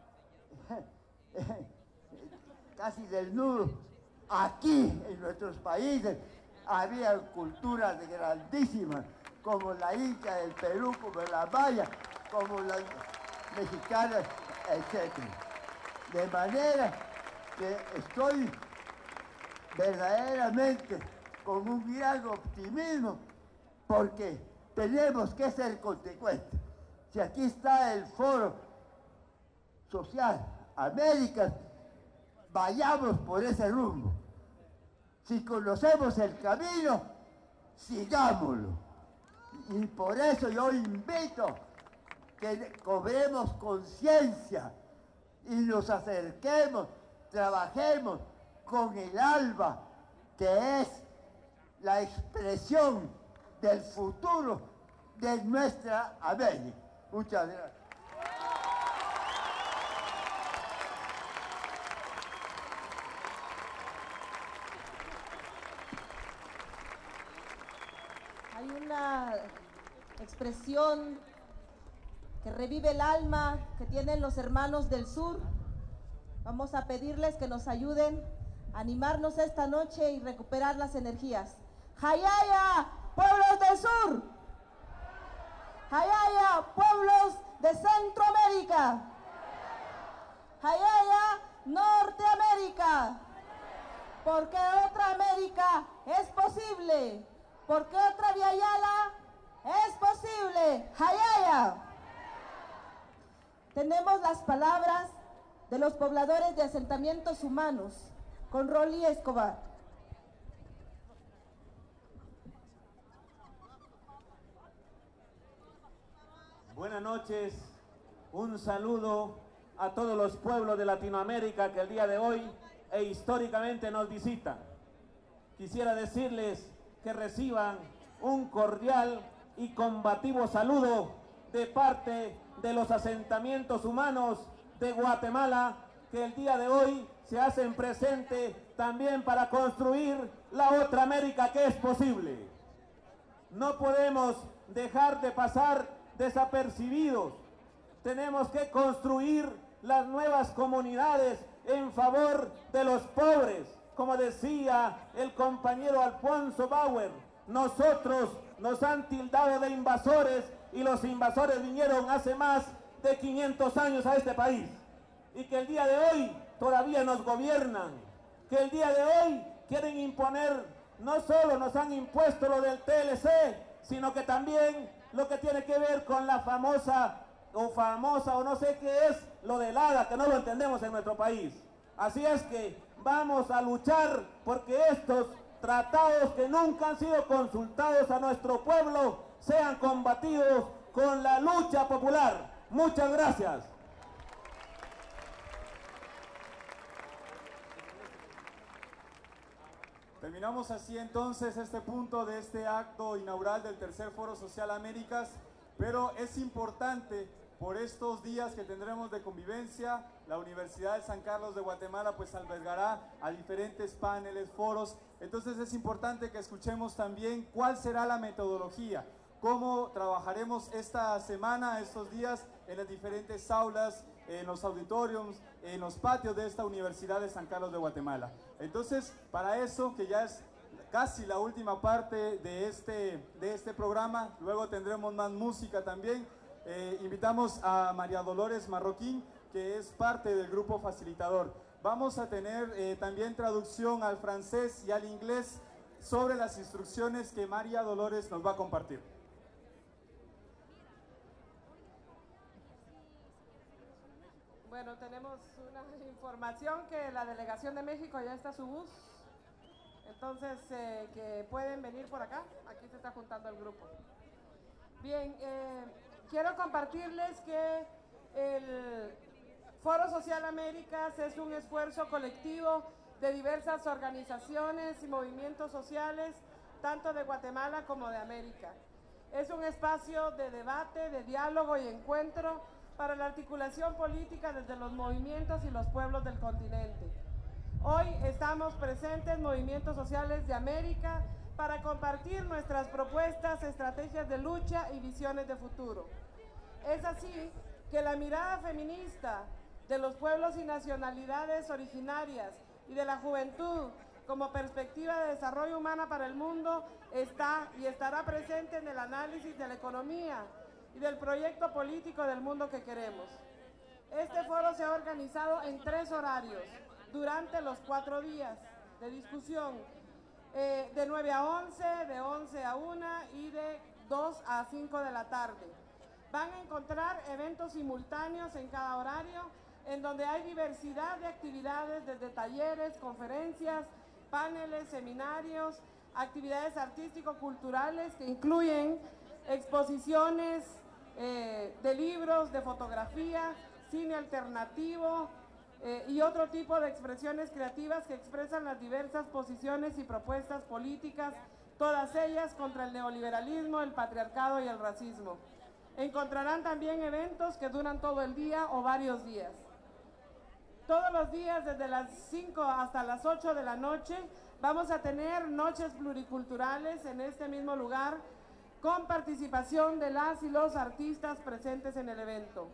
casi desnudos, aquí en nuestros países había culturas grandísimas, como la inca del Perú, como la maya, como las mexicanas, etc. De manera que estoy verdaderamente con un gran optimismo, porque tenemos que ser consecuentes. Si aquí está el Foro Social Américas, vayamos por ese rumbo. Si conocemos el camino, sigámoslo. Y por eso yo invito que cobremos conciencia y nos acerquemos, trabajemos con el ALBA, que es la expresión del futuro de nuestra América. Muchas gracias. Hay una expresión que revive el alma que tienen los hermanos del sur. Vamos a pedirles que nos ayuden a animarnos esta noche y recuperar las energías. ¡Jayaya, pueblos del sur! ¡Jayaya, pueblos de Centroamérica! ¡Jayaya, Norteamérica! Porque otra América es posible. Porque otra Viayala es posible. ¡Jayaya! Tenemos las palabras de los pobladores de asentamientos humanos, con Rolly Escobar. Buenas noches, un saludo a todos los pueblos de Latinoamérica que el día de hoy e históricamente nos visitan. Quisiera decirles que reciban un cordial y combativo saludo de parte de los asentamientos humanos de Guatemala, que el día de hoy se hacen presente también para construir la otra América que es posible. No podemos dejar de pasar desapercibidos. Tenemos que construir las nuevas comunidades en favor de los pobres. Como decía el compañero Alfonso Bauer, nosotros nos han tildado de invasores y los invasores vinieron hace más de 500 años a este país, y que el día de hoy todavía nos gobiernan, que el día de hoy quieren imponer, no solo nos han impuesto lo del TLC, sino que también lo que tiene que ver con la famosa o no sé qué es, lo del ADA, que no lo entendemos en nuestro país. Así es que vamos a luchar porque estos tratados que nunca han sido consultados a nuestro pueblo sean combatidos con la lucha popular. Muchas gracias. Terminamos así entonces este punto de este acto inaugural del Tercer Foro Social Américas, pero es importante por estos días que tendremos de convivencia, la Universidad de San Carlos de Guatemala pues albergará a diferentes paneles, foros, entonces es importante que escuchemos también cuál será la metodología, cómo trabajaremos esta semana, estos días en las diferentes aulas, en los auditorios, en los patios de esta Universidad de San Carlos de Guatemala. Entonces, para eso, que ya es casi la última parte de este programa, luego tendremos más música también, invitamos a María Dolores Marroquín, que es parte del grupo facilitador. Vamos a tener también traducción al francés y al inglés sobre las instrucciones que María Dolores nos va a compartir. Bueno, tenemos una información que la delegación de México ya está a su bus, entonces que pueden venir por acá, aquí se está juntando el grupo. Bien, quiero compartirles que el Foro Social Américas es un esfuerzo colectivo de diversas organizaciones y movimientos sociales, tanto de Guatemala como de América. Es un espacio de debate, de diálogo y encuentro para la articulación política desde los movimientos y los pueblos del continente. Hoy estamos presentes movimientos sociales de América para compartir nuestras propuestas, estrategias de lucha y visiones de futuro. Es así que la mirada feminista de los pueblos y nacionalidades originarias y de la juventud como perspectiva de desarrollo humana para el mundo está y estará presente en el análisis de la economía y del proyecto político del mundo que queremos. Este foro se ha organizado en 3 horarios durante los 4 días de discusión, de 9 a 11, de 11 a 1 y de 2 a 5 de la tarde. Van a encontrar eventos simultáneos en cada horario, en donde hay diversidad de actividades, desde talleres, conferencias, paneles, seminarios, actividades artístico-culturales que incluyen exposiciones de libros, de fotografía, cine alternativo y otro tipo de expresiones creativas que expresan las diversas posiciones y propuestas políticas, todas ellas contra el neoliberalismo, el patriarcado y el racismo. Encontrarán también eventos que duran todo el día o varios días. Todos los días, desde las 5 hasta las 8 de la noche, vamos a tener noches pluriculturales en este mismo lugar, con participación de las y los artistas presentes en el evento.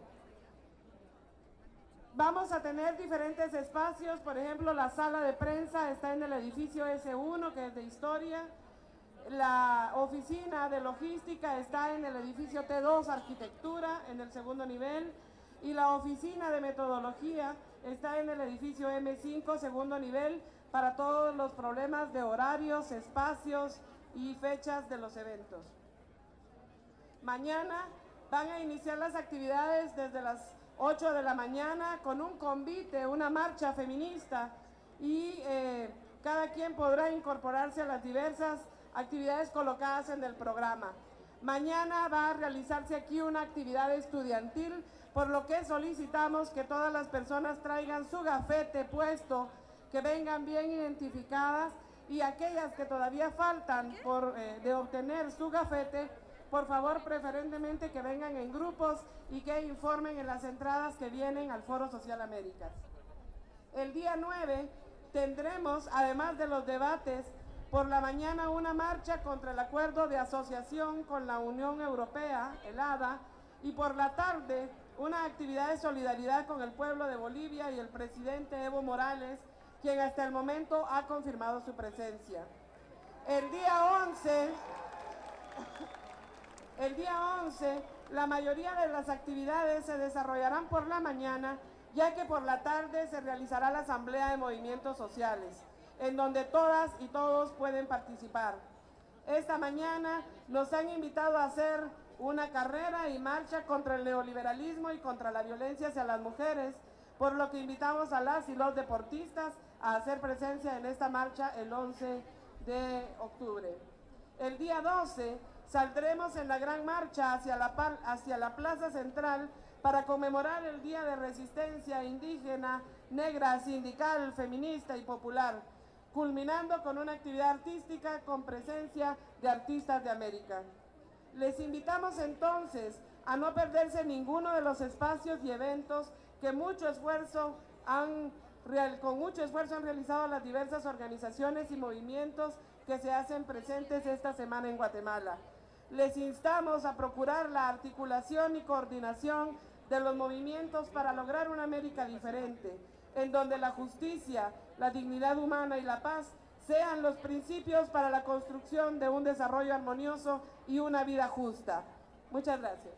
Vamos a tener diferentes espacios, por ejemplo, la sala de prensa está en el edificio S1, que es de historia. La oficina de logística está en el edificio T2, arquitectura, en el segundo nivel. Y la oficina de metodología está en el edificio M5, segundo nivel, para todos los problemas de horarios, espacios y fechas de los eventos. Mañana van a iniciar las actividades desde las 8 de la mañana con un convite, una marcha feminista, y cada quien podrá incorporarse a las diversas actividades colocadas en el programa. Mañana va a realizarse aquí una actividad estudiantil, por lo que solicitamos que todas las personas traigan su gafete puesto, que vengan bien identificadas, y aquellas que todavía faltan de obtener su gafete, por favor, preferentemente que vengan en grupos y que informen en las entradas que vienen al Foro Social Américas. El día 9 tendremos, además de los debates, por la mañana una marcha contra el acuerdo de asociación con la Unión Europea, el ADA, y por la tarde una actividad de solidaridad con el pueblo de Bolivia y el presidente Evo Morales, quien hasta el momento ha confirmado su presencia. El día 11, la mayoría de las actividades se desarrollarán por la mañana, ya que por la tarde se realizará la Asamblea de Movimientos Sociales, en donde todas y todos pueden participar. Esta mañana nos han invitado a hacer una carrera y marcha contra el neoliberalismo y contra la violencia hacia las mujeres, por lo que invitamos a las y los deportistas a hacer presencia en esta marcha el 11 de octubre. El día 12 saldremos en la gran marcha hacia la Plaza Central para conmemorar el Día de Resistencia Indígena, Negra, Sindical, Feminista y Popular, culminando con una actividad artística con presencia de artistas de América. Les invitamos entonces a no perderse ninguno de los espacios y eventos que con mucho esfuerzo han realizado las diversas organizaciones y movimientos que se hacen presentes esta semana en Guatemala. Les instamos a procurar la articulación y coordinación de los movimientos para lograr una América diferente, en donde la justicia, la dignidad humana y la paz sean los principios para la construcción de un desarrollo armonioso y una vida justa. Muchas gracias.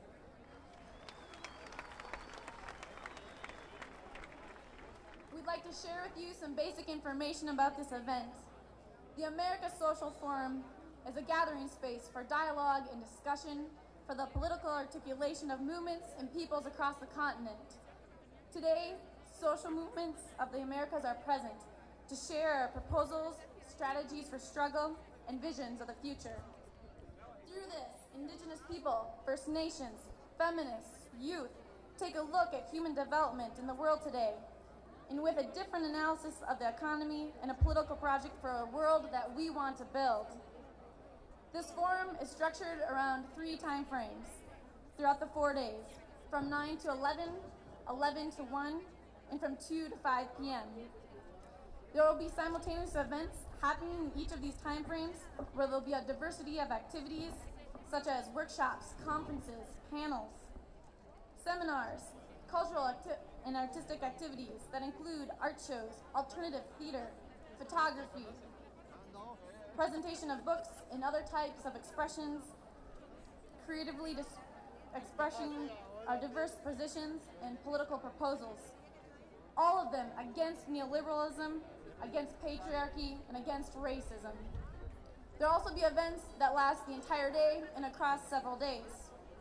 We'd like to share with you some basic information about this event. The America Social Forum is a gathering space for dialogue and discussion for the political articulation of movements and peoples across the continent. Today, social movements of the Americas are present to share proposals, strategies for struggle, and visions of the future. Through this, Indigenous people, First Nations, feminists, youth take a look at human development in the world today, and with a different analysis of the economy and a political project for a world that we want to build. This forum is structured around 3 time frames throughout the 4 days, from 9 to 11, 11 to 1, and from 2 to 5 p.m. There will be simultaneous events happening in each of these time frames where there will be a diversity of activities such as workshops, conferences, panels, seminars, cultural and artistic activities that include art shows, alternative theater, photography, presentation of books and other types of expressions, creatively expressing our diverse positions and political proposals, all of them against neoliberalism, against patriarchy, and against racism. There will also be events that last the entire day and across several days.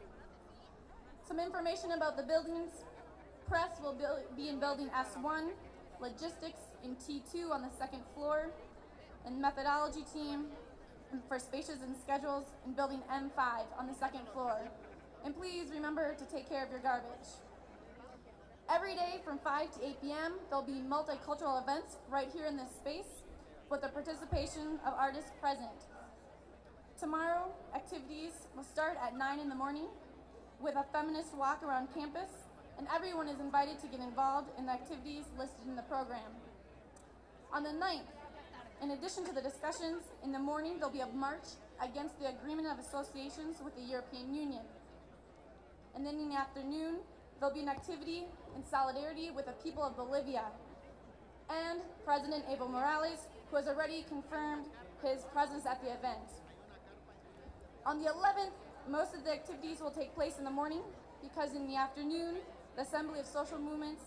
Some information about the buildings. Press will be in building S1, logistics in T2 on the 2nd floor, and methodology team for spaces and schedules in building M5 on the 2nd floor. And please remember to take care of your garbage. Every day from 5 to 8 p.m. there'll be multicultural events right here in this space with the participation of artists present. Tomorrow, activities will start at 9 in the morning with a feminist walk around campus, and everyone is invited to get involved in the activities listed in the program. On the 9th, in addition to the discussions, in the morning there'll be a march against the Agreement of Associations with the European Union. And then in the afternoon, there'll be an activity in solidarity with the people of Bolivia and President Evo Morales, who has already confirmed his presence at the event. On the 11th, most of the activities will take place in the morning, because in the afternoon, the Assembly of Social Movements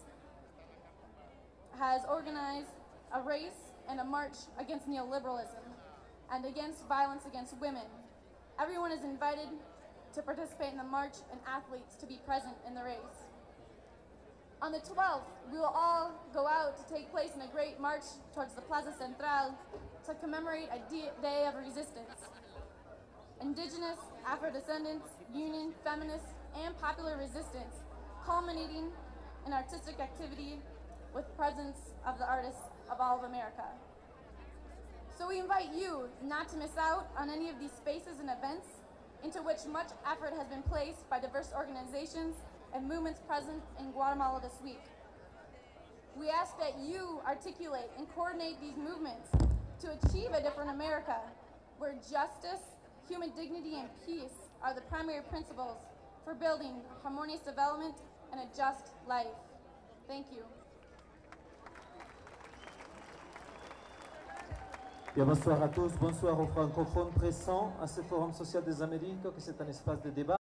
has organized a race and a march against neoliberalism and against violence against women. Everyone is invited to participate in the march and athletes to be present in the race. On the 12th, we will all go out to take place in a great march towards the Plaza Central to commemorate a day of resistance. Indigenous, Afro-descendants, union, feminist, and popular resistance, culminating in artistic activity with presence of the artists of all of America. So we invite you not to miss out on any of these spaces and events into which much effort has been placed by diverse organizations and movements present in Guatemala this week. We ask that you articulate and coordinate these movements to achieve a different America, where justice, human dignity, and peace are the primary principles for building harmonious development and a just life. Thank you. Bien, bonsoir à tous, bonsoir aux francophones présents à ce Forum social des Amériques, que c'est un espace de débat.